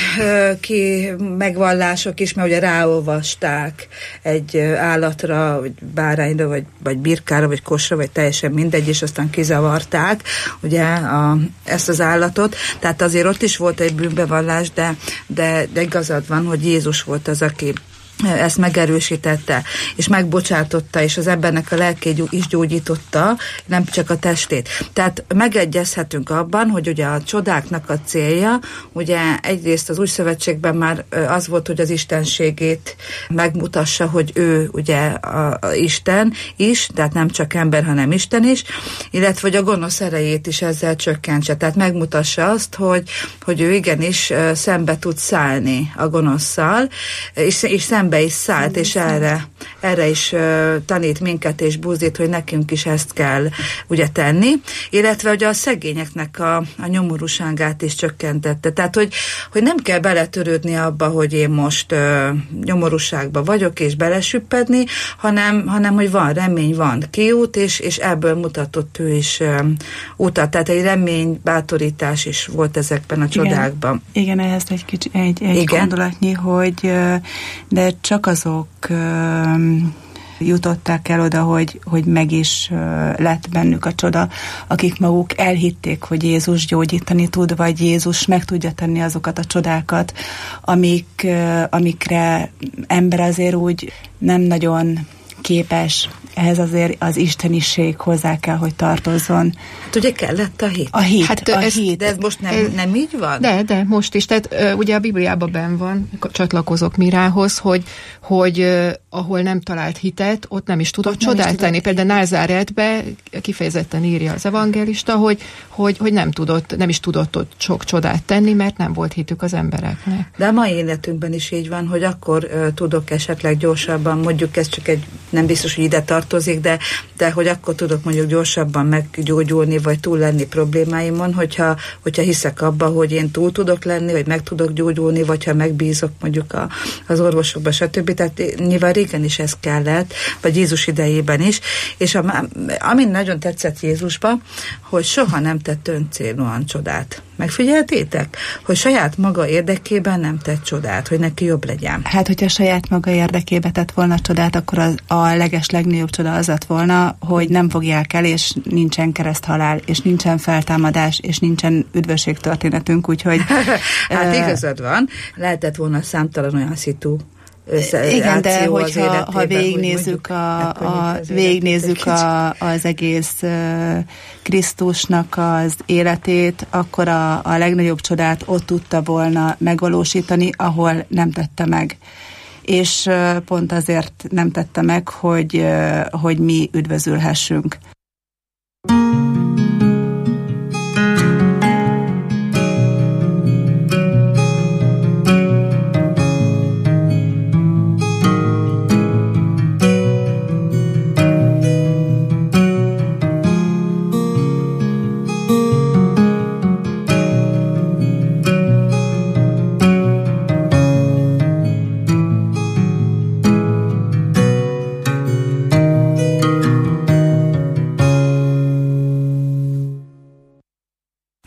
ki megvallások is, mert ugye ráolvasták egy állatra, vagy bárányra, vagy, vagy birkára, vagy kosra, vagy teljesen mindegy, és aztán kizavarták ugye a, ezt az állatot. Tehát azért ott is volt egy bűnbevallás, de, de, de igazad van, hogy Jézus volt az, aki ezt megerősítette, és megbocsátotta, és az embernek a lelkét is gyógyította, nem csak a testét. Tehát megegyezhetünk abban, hogy ugye a csodáknak a célja, ugye egyrészt az új szövetségben már az volt, hogy az istenségét megmutassa, hogy ő ugye a, a Isten is, tehát nem csak ember, hanem Isten is, illetve hogy a gonosz erejét is ezzel csökkentse. Tehát megmutassa azt, hogy, hogy ő igenis szembe tud szállni a gonoszszal, és, és szembe be is szállt, és erre, erre is uh, tanít minket és buzdít, hogy nekünk is ezt kell ugye tenni, illetve hogy a szegényeknek a, a nyomorúságát is csökkentette. Tehát, hogy, hogy nem kell beletörődni abba, hogy én most uh, nyomorúságban vagyok, és belesüppedni, hanem, hanem hogy van remény, van kiút, és, és ebből mutatott ő is uh, utat. Tehát egy remény, bátorítás is volt ezekben a csodákban. Igen, igen, ehhez egy, kicsi, egy, egy gondolatnyi, hogy de csak azok jutották el oda, hogy, hogy meg is lett bennük a csoda, akik maguk elhitték, hogy Jézus gyógyítani tud, vagy Jézus meg tudja tenni azokat a csodákat, amik, amikre ember azért úgy nem nagyon képes, ehhez azért az isteniség hozzá kell, hogy tartozzon. Hát ugye kellett a hit. A hit, hát a ez, hit. De ez most nem, ez, nem így van? De, de most is. Tehát uh, ugye a Bibliában benn van, csatlakozok Mirához, hogy, hogy uh, ahol nem talált hitet, ott nem is tudott ott csodát tenni. Például Názáretbe kifejezetten írja az evangélista, hogy, hogy, hogy nem tudott, nem is tudott ott sok csodát tenni, mert nem volt hitük az embereknek. De a mai életünkben is így van, hogy akkor uh, tudok esetleg gyorsabban, mondjuk ez csak egy, nem biztos, hogy ide tartozik, de, de hogy akkor tudok mondjuk gyorsabban meggyógyulni, vagy túl lenni problémáimon, hogyha, hogyha hiszek abba, hogy én túl tudok lenni, vagy meg tudok gyógyulni, vagy ha megbízok mondjuk a, az orvosokba, stb. Tehát nyilván régen is ez kellett, vagy Jézus idejében is, és a, ami nagyon tetszett Jézusba, hogy soha nem tett öncélúan csodát. Megfigyeltétek? Hogy saját maga érdekében nem tett csodát, hogy neki jobb legyen. Hát, hogyha saját maga érdekében tett volna csodát, akkor az, a leges legnagyobb csoda az lett volna, hogy nem fogják el, és nincsen kereszthalál, és nincsen feltámadás, és nincsen üdvösségtörténetünk, úgyhogy... hát igazad van, lehetett volna számtalan olyan szitu, igen, de hogyha ha végignézzük, a, a, végignézzük a, az egész uh, Krisztusnak az életét, akkor a, a legnagyobb csodát ott tudta volna megvalósítani, ahol nem tette meg. És uh, pont azért nem tette meg, hogy, uh, hogy mi üdvözülhessünk.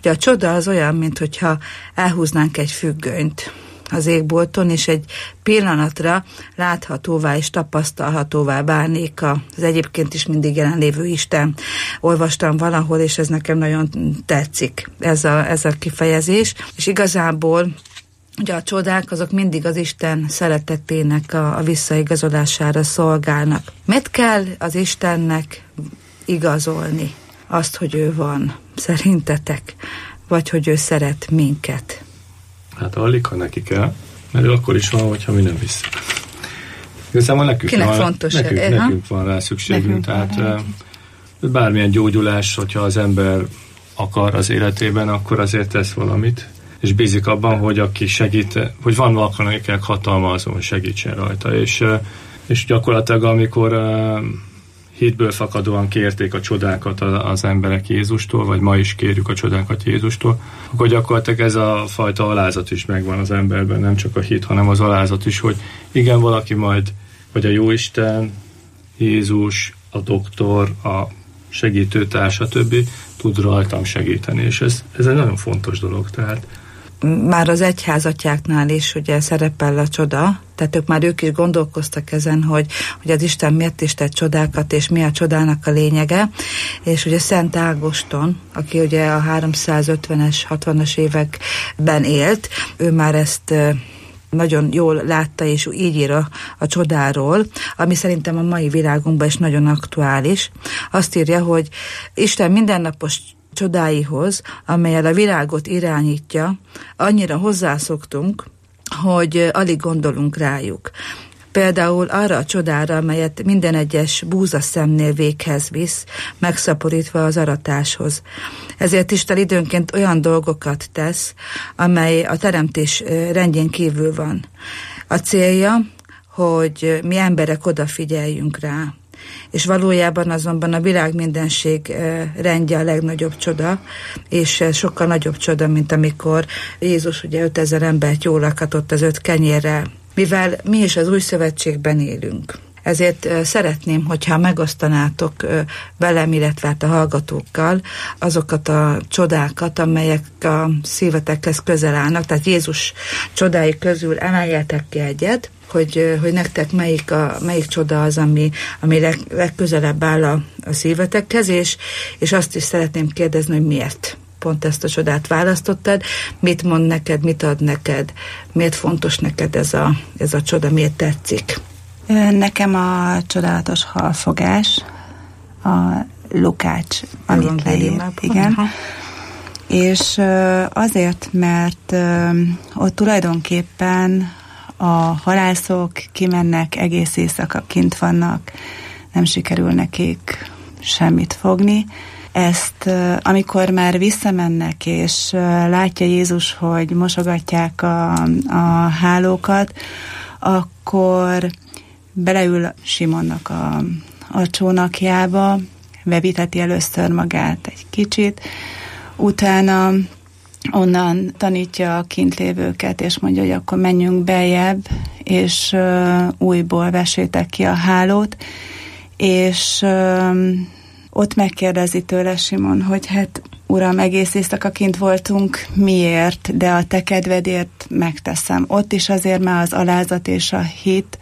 Ugye a csoda az olyan, mint hogyha elhúznánk egy függönyt az égbolton, és egy pillanatra láthatóvá és tapasztalhatóvá válnék az egyébként is mindig jelenlévő Isten. Olvastam valahol, és ez nekem nagyon tetszik, ez a, ez a kifejezés. És igazából ugye a csodák azok mindig az Isten szeretetének a, a visszaigazolására szolgálnak. Mit kell az Istennek igazolni? Azt, hogy ő van, szerintetek? Vagy hogy ő szeret minket? Hát alig, ha neki kell, mert ő akkor is van, hogyha mi nem visszük. Igazából nekünk, Kinek van, fontos nekünk, e? nekünk van rá szükségünk, nekünk tehát rá. Bármilyen gyógyulás, hogyha az ember akar az életében, akkor azért tesz valamit, és bízik abban, hogy aki segít, hogy van valakinek hatalma azon, hogy segítsen rajta, és, és gyakorlatilag amikor hitből fakadóan kérték a csodákat az emberek Jézustól, vagy ma is kérjük a csodákat Jézustól, akkor gyakorlatilag ez a fajta alázat is megvan az emberben, nem csak a hit, hanem az alázat is, hogy igen, valaki majd, vagy a Jóisten, Jézus, a doktor, a segítőtárs, stb. Tud rajtam segíteni, és ez, ez egy nagyon fontos dolog, tehát már az egyházatjáknál is ugye szerepel a csoda, tehát ők már ők is gondolkoztak ezen, hogy, hogy az Isten miért is tett csodákat, és mi a csodának a lényege, és ugye Szent Ágoston, aki ugye a háromszázötvenes, hatvanas években élt, ő már ezt nagyon jól látta, és így ír a, a csodáról, ami szerintem a mai világunkban is nagyon aktuális. Azt írja, hogy Isten mindennapos csodáihoz, amellyel a világot irányítja, annyira hozzászoktunk, hogy alig gondolunk rájuk. Például arra a csodára, amelyet minden egyes búzaszemnél véghez visz, megszaporítva az aratáshoz. Ezért Isten időnként olyan dolgokat tesz, amely a teremtés rendjén kívül van. A célja, hogy mi emberek odafigyeljünk rá. És valójában azonban a világ mindenség rendje a legnagyobb csoda, és sokkal nagyobb csoda, mint amikor Jézus ugye ötezer embert jól lakatott az öt kenyérrel. Mivel mi is az új szövetségben élünk. Ezért szeretném, hogyha megosztanátok velem, illetve hát a hallgatókkal azokat a csodákat, amelyek a szívetekhez közel állnak, tehát Jézus csodái közül emeljetek ki egyet, hogy, hogy nektek melyik, a, melyik csoda az, ami, ami leg, legközelebb áll a, a szívetekhez, és, és azt is szeretném kérdezni, hogy miért pont ezt a csodát választottad, mit mond neked, mit ad neked, miért fontos neked ez a, ez a csoda, miért tetszik? Nekem a csodálatos halfogás, a Lukács, amit leír, igen. Aha. És azért, mert ott tulajdonképpen a halászok kimennek, egész éjszaka kint vannak, nem sikerül nekik semmit fogni. Ezt, amikor már visszamennek, és látja Jézus, hogy mosogatják a, a hálókat, akkor beleül Simonnak a, a csónakjába, beviteti először magát egy kicsit, utána onnan tanítja a kintlévőket, és mondja, hogy akkor menjünk beljebb, és uh, újból vesétek ki a hálót, és uh, ott megkérdezi tőle Simon, hogy hát Uram, egész éjszaka kint voltunk, miért, de a te kedvedért megteszem. Ott is azért már az alázat és a hit,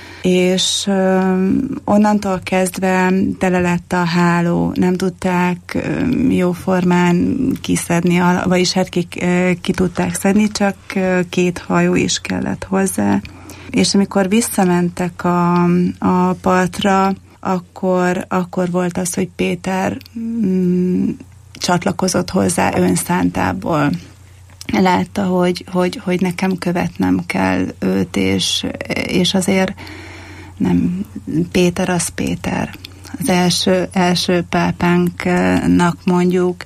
és uh, onnantól kezdve tele lett a háló, nem tudták uh, jóformán kiszedni, vagyis hát ki, uh, ki tudták szedni, csak uh, két hajó is kellett hozzá. És amikor visszamentek a, a partra, akkor, akkor volt az, hogy Péter mm, csatlakozott hozzá önszántából. Látta, hogy, hogy, hogy nekem követnem kell őt, és, és azért nem, Péter az Péter. Az első, első pápánknak mondjuk,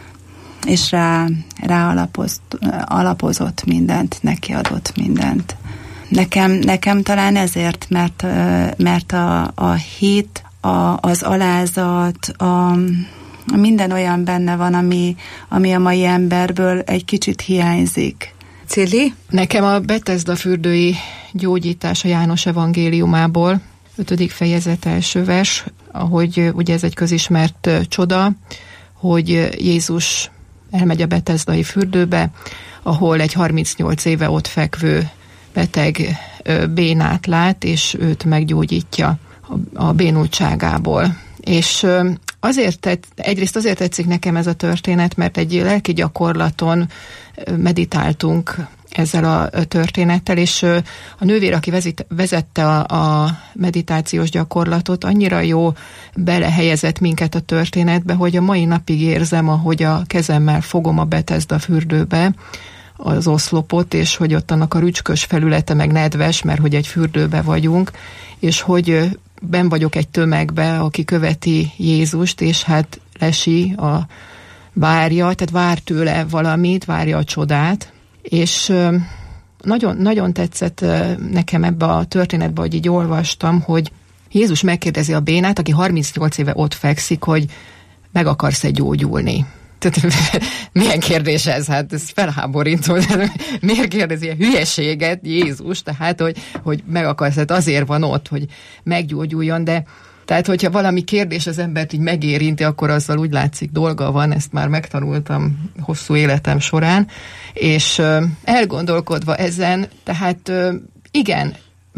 és rá, rá alapoz, alapozott mindent, neki adott mindent. Nekem, nekem talán ezért, mert, mert a, a hit, a, az alázat, a, a minden olyan benne van, ami, ami a mai emberből egy kicsit hiányzik. Cili? Nekem a Betesda fürdői gyógyítás a János evangéliumából, ötödik fejezet első vers, ahogy ugye ez egy közismert csoda, hogy Jézus elmegy a Betesdai fürdőbe, ahol egy harmincnyolc éve ott fekvő beteg bénát lát, és őt meggyógyítja a bénultságából. És azért tett, egyrészt azért tetszik nekem ez a történet, mert egy lelki gyakorlaton meditáltunk ezzel a történettel, és a nővér, aki vezette a, a meditációs gyakorlatot, annyira jó belehelyezett minket a történetbe, hogy a mai napig érzem, ahogy a kezemmel fogom a Betesda fürdőbe az oszlopot, és hogy ott annak a rücskös felülete meg nedves, mert hogy egy fürdőbe vagyunk, és hogy benn vagyok egy tömegbe, aki követi Jézust, és hát lesi, a várja, tehát vár tőle valamit, várja a csodát, és nagyon, nagyon tetszett nekem ebbe a történetbe, hogy így olvastam, hogy Jézus megkérdezi a bénát, aki harmincnyolc éve ott fekszik, hogy meg akarsz-e gyógyulni. Tehát, milyen kérdés ez? Hát ez felháborító. Miért kérdezi ilyen hülyeséget Jézus? Tehát, hogy, hogy meg akarsz, hát azért van ott, hogy meggyógyuljon, de tehát, hogyha valami kérdés az embert így megérinti, akkor azzal úgy látszik dolga van, ezt már megtanultam hosszú életem során, és elgondolkodva ezen, tehát igen,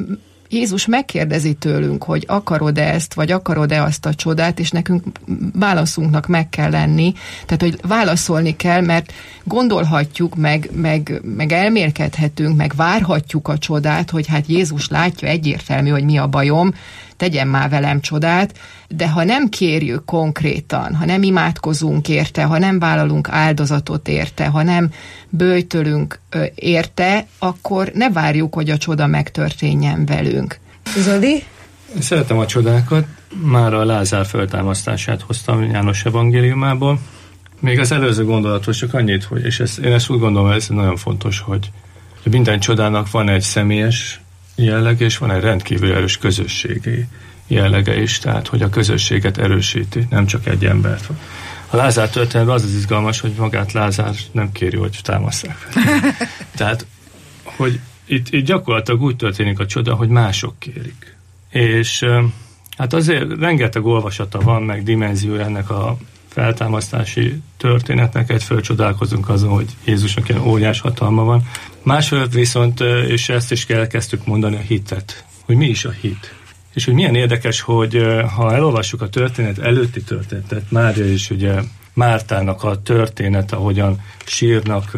Jézus megkérdezi tőlünk, hogy akarod-e ezt, vagy akarod-e azt a csodát, és nekünk válaszunknak meg kell lenni, tehát, hogy válaszolni kell, mert gondolhatjuk, meg, meg, meg elmélkedhetünk, meg várhatjuk a csodát, hogy hát Jézus látja egyértelmű, hogy mi a bajom, tegyen már velem csodát, de ha nem kérjük konkrétan, ha nem imádkozunk érte, ha nem vállalunk áldozatot érte, ha nem böjtölünk érte, akkor ne várjuk, hogy a csoda megtörténjen velünk. Zoli? Szeretem a csodákat, már a Lázár föltámasztását hoztam János evangéliumából. Még az előző gondolathoz csak annyit, hogy, és ezt, én ezt úgy gondolom, ez nagyon fontos, hogy minden csodának van egy személyes jellege, és van egy rendkívül erős közösségi jellege is, tehát hogy a közösséget erősíti, nem csak egy embert. A Lázár történetben az az izgalmas, hogy magát Lázár nem kéri, hogy támasszák fel. Tehát, hogy itt, itt gyakorlatilag úgy történik a csoda, hogy mások kérik. És hát azért rengeteg olvasata van, meg dimenziója ennek a feltámasztási történetnek, egyfelől csodálkozunk azon, hogy Jézusnak ilyen óriás hatalma van. Másfelől viszont, és ezt is kell kezdtük mondani, a hitet. Hogy mi is a hit. És hogy milyen érdekes, hogy ha elolvassuk a történet előtti történetet, Mária és ugye Mártának a történet, ahogyan sírnak,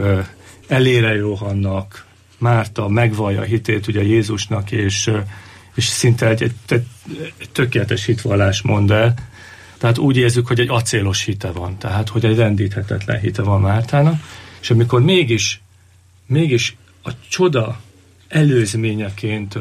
elére Jóhannak, Márta megvallja a hitét ugye Jézusnak, és, és szinte egy, egy, egy, egy tökéletes hitvallás mond el. Tehát úgy érzük, hogy egy acélos hite van, tehát hogy egy rendíthetetlen hite van Mártának, és amikor mégis, mégis a csoda előzményeként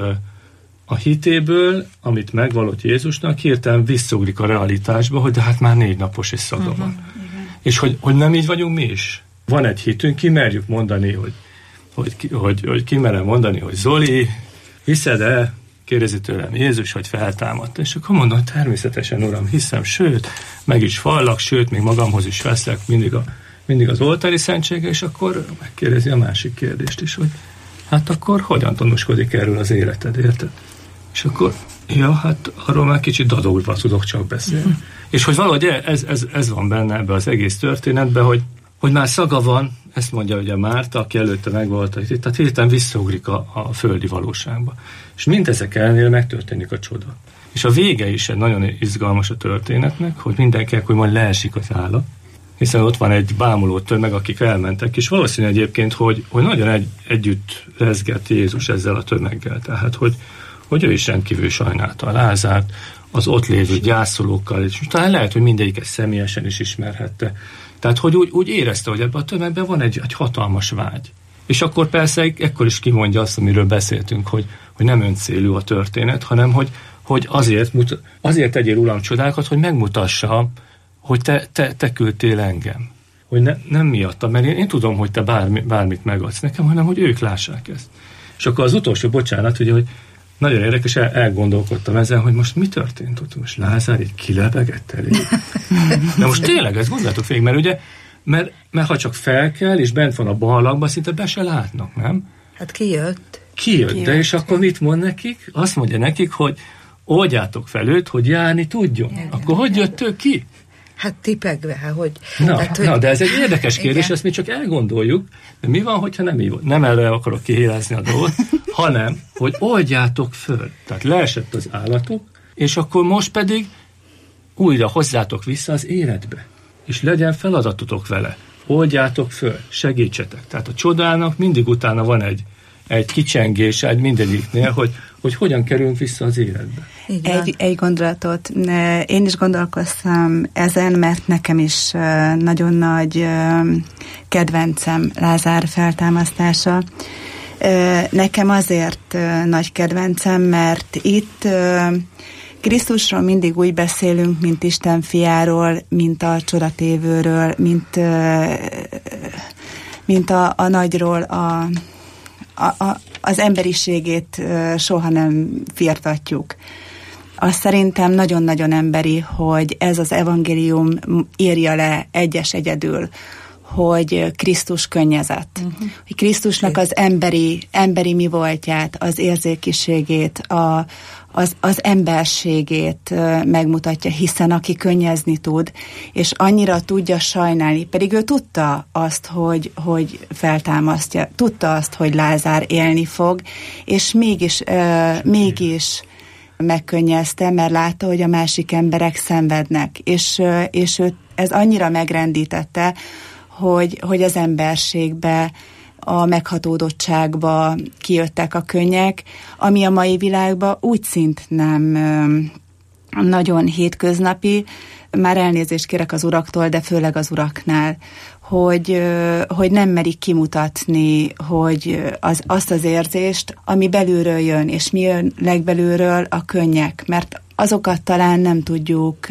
a hitéből, amit megvallott Jézusnak, hirtelen visszaugrik a realitásba, hogy de hát már négy napos és szaga uh-huh, van. Igen. És hogy, hogy nem így vagyunk mi is. Van egy hitünk, kimerjük mondani, hogy, hogy, hogy, hogy kimerem mondani, hogy Zoli, hiszed-e? Kérdezi tőlem Jézus, hogy feltámadt. És akkor mondom, hogy természetesen, Uram, hiszem, sőt, meg is vallak, sőt, még magamhoz is veszek mindig, a, mindig az oltári szentsége, és akkor megkérdezi a másik kérdést is, hogy hát akkor hogyan tanúskodik erről az életed, érted? És akkor, ja, hát arról már kicsit dadogva tudok csak beszélni. Mm. És hogy valahogy ez, ez, ez van benne ebbe az egész történetben, hogy, hogy már szaga van, ezt mondja ugye Márta, aki előtte megvolt, tehát hirtelen visszaugrik a, a földi valóságba. És mindezek ellenére megtörténik a csoda. És a vége is egy nagyon izgalmas a történetnek, hogy mindenki akkor majd leesik az állat, hiszen ott van egy bámuló tömeg, akik elmentek, és valószínű egyébként, hogy, hogy nagyon egy, együtt rezgett Jézus ezzel a tömeggel, tehát hogy, hogy ő is rendkívül sajnálta a Lázárt, az ott lévő gyászolókkal, és talán lehet, hogy mindegyiket személyesen is ismerhette. Tehát, hogy úgy, úgy érezte, hogy ebben a tömegben van egy, egy hatalmas vágy. És akkor persze ekkor is kimondja azt, amiről beszéltünk, hogy, hogy nem öncélú a történet, hanem hogy, hogy azért, azért tegyél, Uram, csodákat, hogy megmutassa, hogy te, te, te küldtél engem. Hogy ne, nem miattam, mert én, én tudom, hogy te bármi, bármit megadsz nekem, hanem hogy ők lássák ezt. És akkor az utolsó bocsánat, ugye, hogy nagyon érdekes, el, elgondolkodtam ezen, hogy most mi történt ott? Most Lázár így kilebegett elé. De most tényleg, ezt gondoljátok végig, mert ugye, mert, mert ha csak fel kell, és bent van a barlangban, szinte be se látnak, nem? Hát kijött. Kijött, kijött. De és akkor mit mond nekik? Azt mondja nekik, hogy oldjátok fel őt, hogy járni tudjon. Igen, akkor hogy jött ő ki? Hát tipegve, hogy... Na, tehát, na hogy... de ez egy érdekes kérdés, ezt mi csak elgondoljuk, de mi van, hogyha nem így volt? Nem erre akarok kihélezni a dolgot, hanem, hogy oldjátok föl. Tehát leesett az állatok, és akkor most pedig újra hozzátok vissza az életbe, és legyen feladatotok vele. Oldjátok föl, segítsetek. Tehát a csodának mindig utána van egy, egy kicsengés, egy mindegyiknél, hogy, hogy hogyan kerülünk vissza az életbe. Egy, egy gondolatot. Én is gondolkoztam ezen, mert nekem is nagyon nagy kedvencem Lázár feltámasztása. Nekem azért nagy kedvencem, mert itt Krisztusról mindig úgy beszélünk, mint Isten fiáról, mint a csodatévőről, mint, mint a, a nagyról, a, a, a, az emberiségét soha nem firtatjuk. Azt szerintem nagyon-nagyon emberi, hogy ez az evangélium írja le egyes egyedül, hogy Krisztus könnyezett. Uh-huh. Hogy Krisztusnak az emberi, emberi mi voltját, az érzékiségét, a, az, az emberségét megmutatja, hiszen aki könnyezni tud, és annyira tudja sajnálni, pedig ő tudta azt, hogy, hogy feltámasztja, tudta azt, hogy Lázár élni fog, és mégis, uh, mégis megkönnyezte, mert látta, hogy a másik emberek szenvednek, és, és ő, ez annyira megrendítette, hogy, hogy az emberségbe, a meghatódottságba kijöttek a könnyek, ami a mai világban úgy szint nem nagyon hétköznapi, már elnézést kérek az uraktól, de főleg az uraknál, hogy, hogy nem merik kimutatni, hogy az, azt az érzést, ami belülről jön, és mi jön legbelülről, a könnyek, mert azokat talán nem tudjuk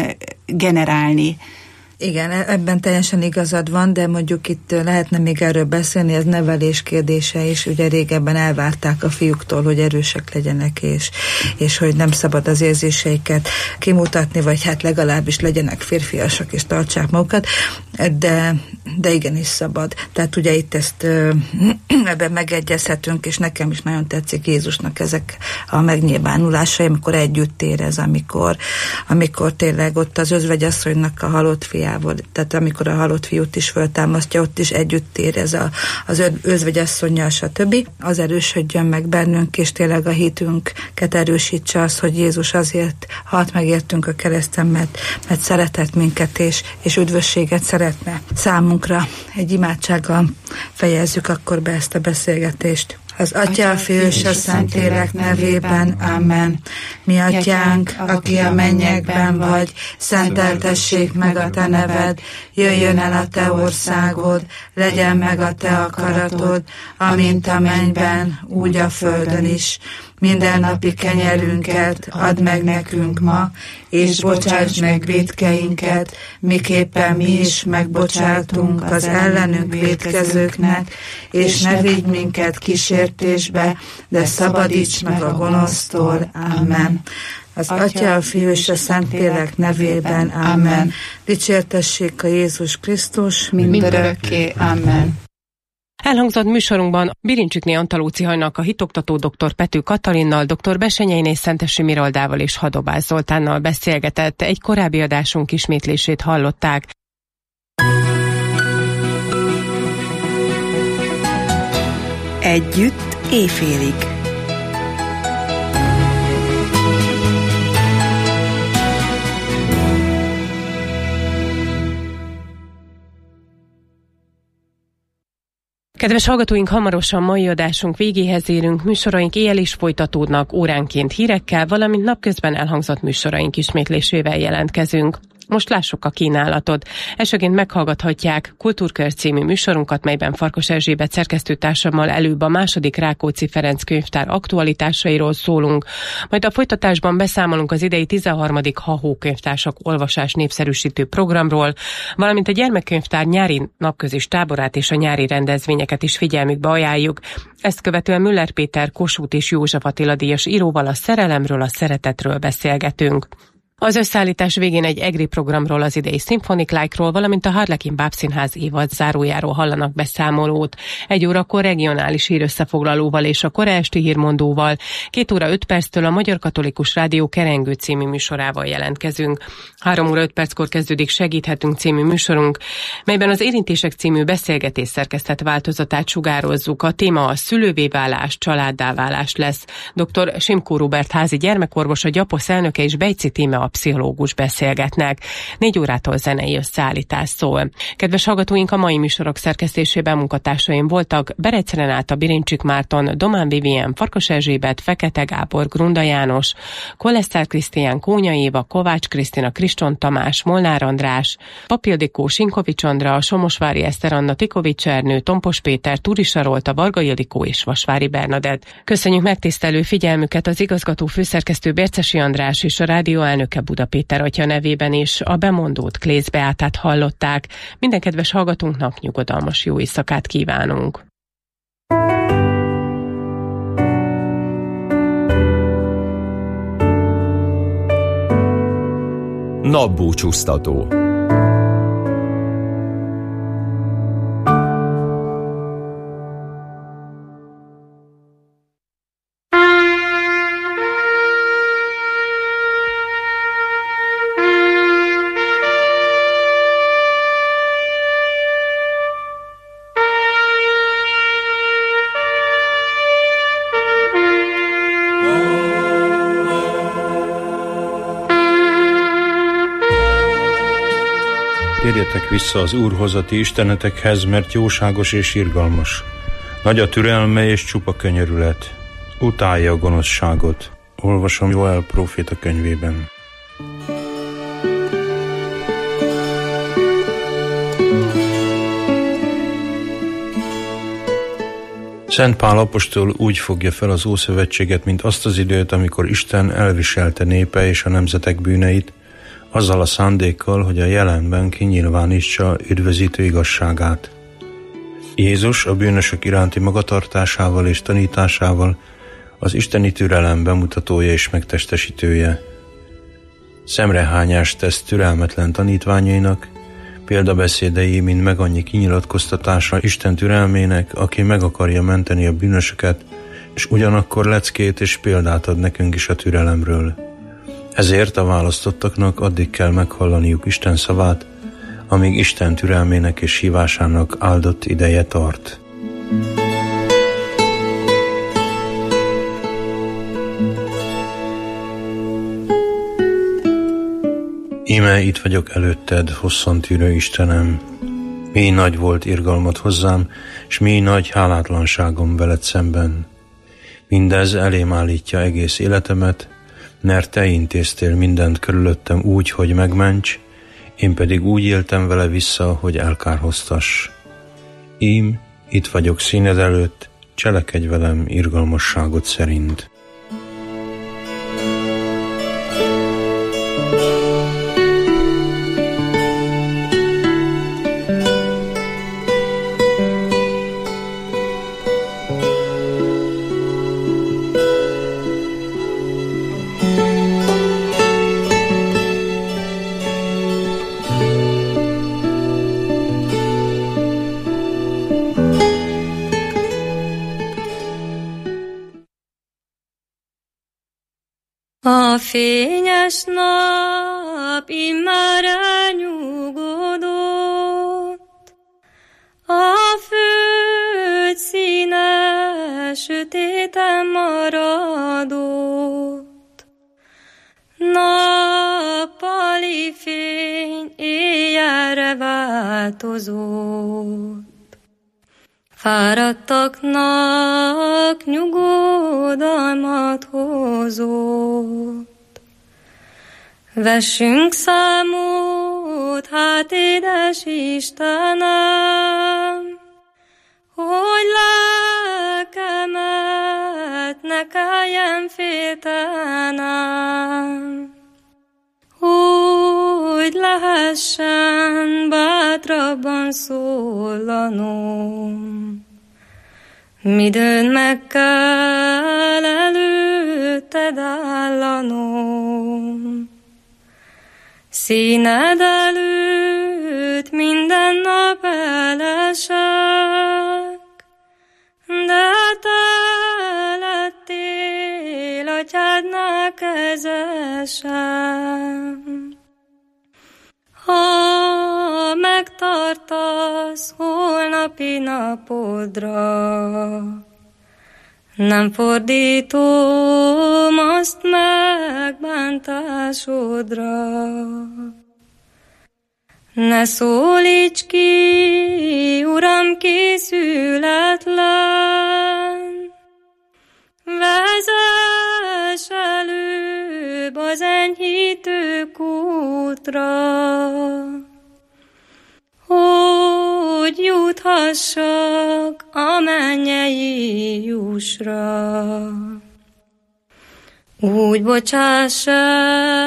generálni. Igen, ebben teljesen igazad van, de mondjuk itt lehetne még erről beszélni, ez nevelés kérdése is, ugye régebben elvárták a fiúktól, hogy erősek legyenek, és, és hogy nem szabad az érzéseiket kimutatni, vagy hát legalábbis legyenek férfiasak, és tartsák magukat, de, de igenis szabad. Tehát ugye itt ezt ebben megegyezhetünk, és nekem is nagyon tetszik Jézusnak ezek a megnyilvánulásai, amikor együtt érez, amikor, amikor tényleg ott az özvegyasszonynak a halott fiát, tehát amikor a halott fiút is föltámasztja, ott is együtt érez a, az özvegyasszonnyal, stb. Az erősödjön meg bennünk, és tényleg a hitünket erősítse az, hogy Jézus azért halt megértünk a kereszten, mert, mert szeretett minket, és, és üdvösséget szeretne számunkra. Egy imádsággal fejezzük akkor be ezt a beszélgetést. Az Atya, a Fiú és a Szentlélek nevében, amen. Mi atyánk, aki a mennyekben vagy, szenteltessék meg a te neved, jöjjön el a te országod, legyen meg a te akaratod, amint a mennyben, úgy a földön is. Mindennapi kenyerünket add meg nekünk ma, és bocsásd meg vétkeinket, miképpen mi is megbocsátunk az ellenünk vétkezőknek, és ne vigy minket kísértésbe, de szabadíts meg a gonosztól. Amen. Az Atya, a Fiú és a Szentlélek nevében. Amen. Dicsértessék a Jézus Krisztus mindörökké. Amen. Elhangzott műsorunkban Birincsikné Antalóci Hajnalka hitoktató dr. Pető Katalinnal, dr. Bessenyeiné Szentesi Miroldával és Hadobász Zoltánnal beszélgetett. Egy korábbi adásunk ismétlését hallották. Együtt éjfélig. Kedves hallgatóink, hamarosan mai adásunk végéhez érünk, műsoraink éjjel is folytatódnak, óránként hírekkel, valamint napközben elhangzott műsoraink ismétlésével jelentkezünk. Most lássuk a kínálatot. Elsőként meghallgathatják Kultúrkör című műsorunkat, melyben Farkas Erzsébet szerkesztőtársammal előbb a második Rákóczi Ferenc könyvtár aktualitásairól szólunk, majd a folytatásban beszámolunk az idei tizenharmadik Hahó könyvtársak olvasás népszerűsítő programról, valamint a gyermekkönyvtár nyári napközis táborát és a nyári rendezvényeket is figyelmükbe ajánljuk. Ezt követően Müller Péter, Kossuth és József Attila díjas íróval a szerelemről, a szeretetről beszélgetünk. Az összeállítás végén egy egri programról, az idei Symphonic Like-ról, valamint a Harlekin Bábszínház évad zárójáról hallanak beszámolót. Egy órakor regionális hírösszefoglalóval és a kora esti hírmondóval, két óra öt perctől a Magyar Katolikus Rádió Kerengő című műsorával jelentkezünk. Három óra öt perckor kezdődik Segíthetünk című műsorunk, melyben az Érintések című beszélgetés szerkesztett változatát sugározzuk. A téma a szülővé válás, családdá válás lesz. dr. Simkó Róbert házi gyermekorvos, a Gyaposz elnöke és Bejci Tíme a pszichológus beszélgetnek. Négy órától zenei összeállítás szól. Kedves hallgatóink, a mai műsorok szerkesztésében munkatársaim voltak Berec Renáta, Birincsik Márton, Domán Vivien, Farkas Erzsébet, Fekete Gábor, Grunda János, Koleszter Krisztián, Kónya Éva, Kovács Krisztina, Kriston Tamás, Molnár András, Papildikó, Sinkovics Andra, Somosvári Eszter Anna, Tikovics Ernő, Tompos Péter, Turisa Rolta, Varga Ildikó és Vasvári Bernadett. Köszönjük megtisztelő figyelmüket az igazgató főszerkesztő Bércesi András és a rádió elnöke Buda Péter atya nevében is. A bemondót, Klész Beátát hallották. Minden kedves hallgatónknak nyugodalmas jó éjszakát kívánunk. Napbúcsúztató. Térjetek vissza az Úrhoz, a ti istenetekhez, mert jóságos és irgalmas. Nagy a türelme és csupa könyörület. Utálja a gonoszságot. Olvasom Joel próféta könyvében. Szent Pál apostol úgy fogja fel az Ószövetséget, mint azt az időt, amikor Isten elviselte népe és a nemzetek bűneit, azzal a szándékkal, hogy a jelenben kinyilvánítsa üdvözítő igazságát. Jézus a bűnösök iránti magatartásával és tanításával az isteni türelem bemutatója és megtestesítője. Szemrehányást tesz türelmetlen tanítványainak, példabeszédei, mint meg annyi kinyilatkoztatása Isten türelmének, aki meg akarja menteni a bűnösöket, és ugyanakkor leckét és példát ad nekünk is a türelemről. Ezért a választottaknak addig kell meghallaniuk Isten szavát, amíg Isten türelmének és hívásának áldott ideje tart. Íme itt vagyok előtted, hosszantűrő Istenem. Mély nagy volt irgalmad hozzám, s mély nagy hálátlanságom veled szemben. Mindez elém állítja egész életemet, mert te intéztél mindent körülöttem úgy, hogy megments, én pedig úgy éltem vele vissza, hogy elkárhoztass. Ím, itt vagyok színed előtt, cselekedj velem irgalmasságod szerint. A fényes nap immár elnyugodott, a föld színe sötéten maradott. Nappali fény éjjelre változott. Fáradtaknak nyugodalmat hozott. Vessünk számot, hát édes Istenem, hogy lelkemet ne kelljen féltenem, hogy lehessen bátrabban szólanom. Midőn meg kell előtted állanom, színed előtt minden nap elesek, de te lettél atyádnál kezesem. Ha megtartasz holnapi napodra, nem fordítom azt megbántásodra. Ne szólíts ki, Uram, készületlen, vezess előbb az enyhítő kútra, hogy juthassak a mennyei jussra. Úgy bocsáss el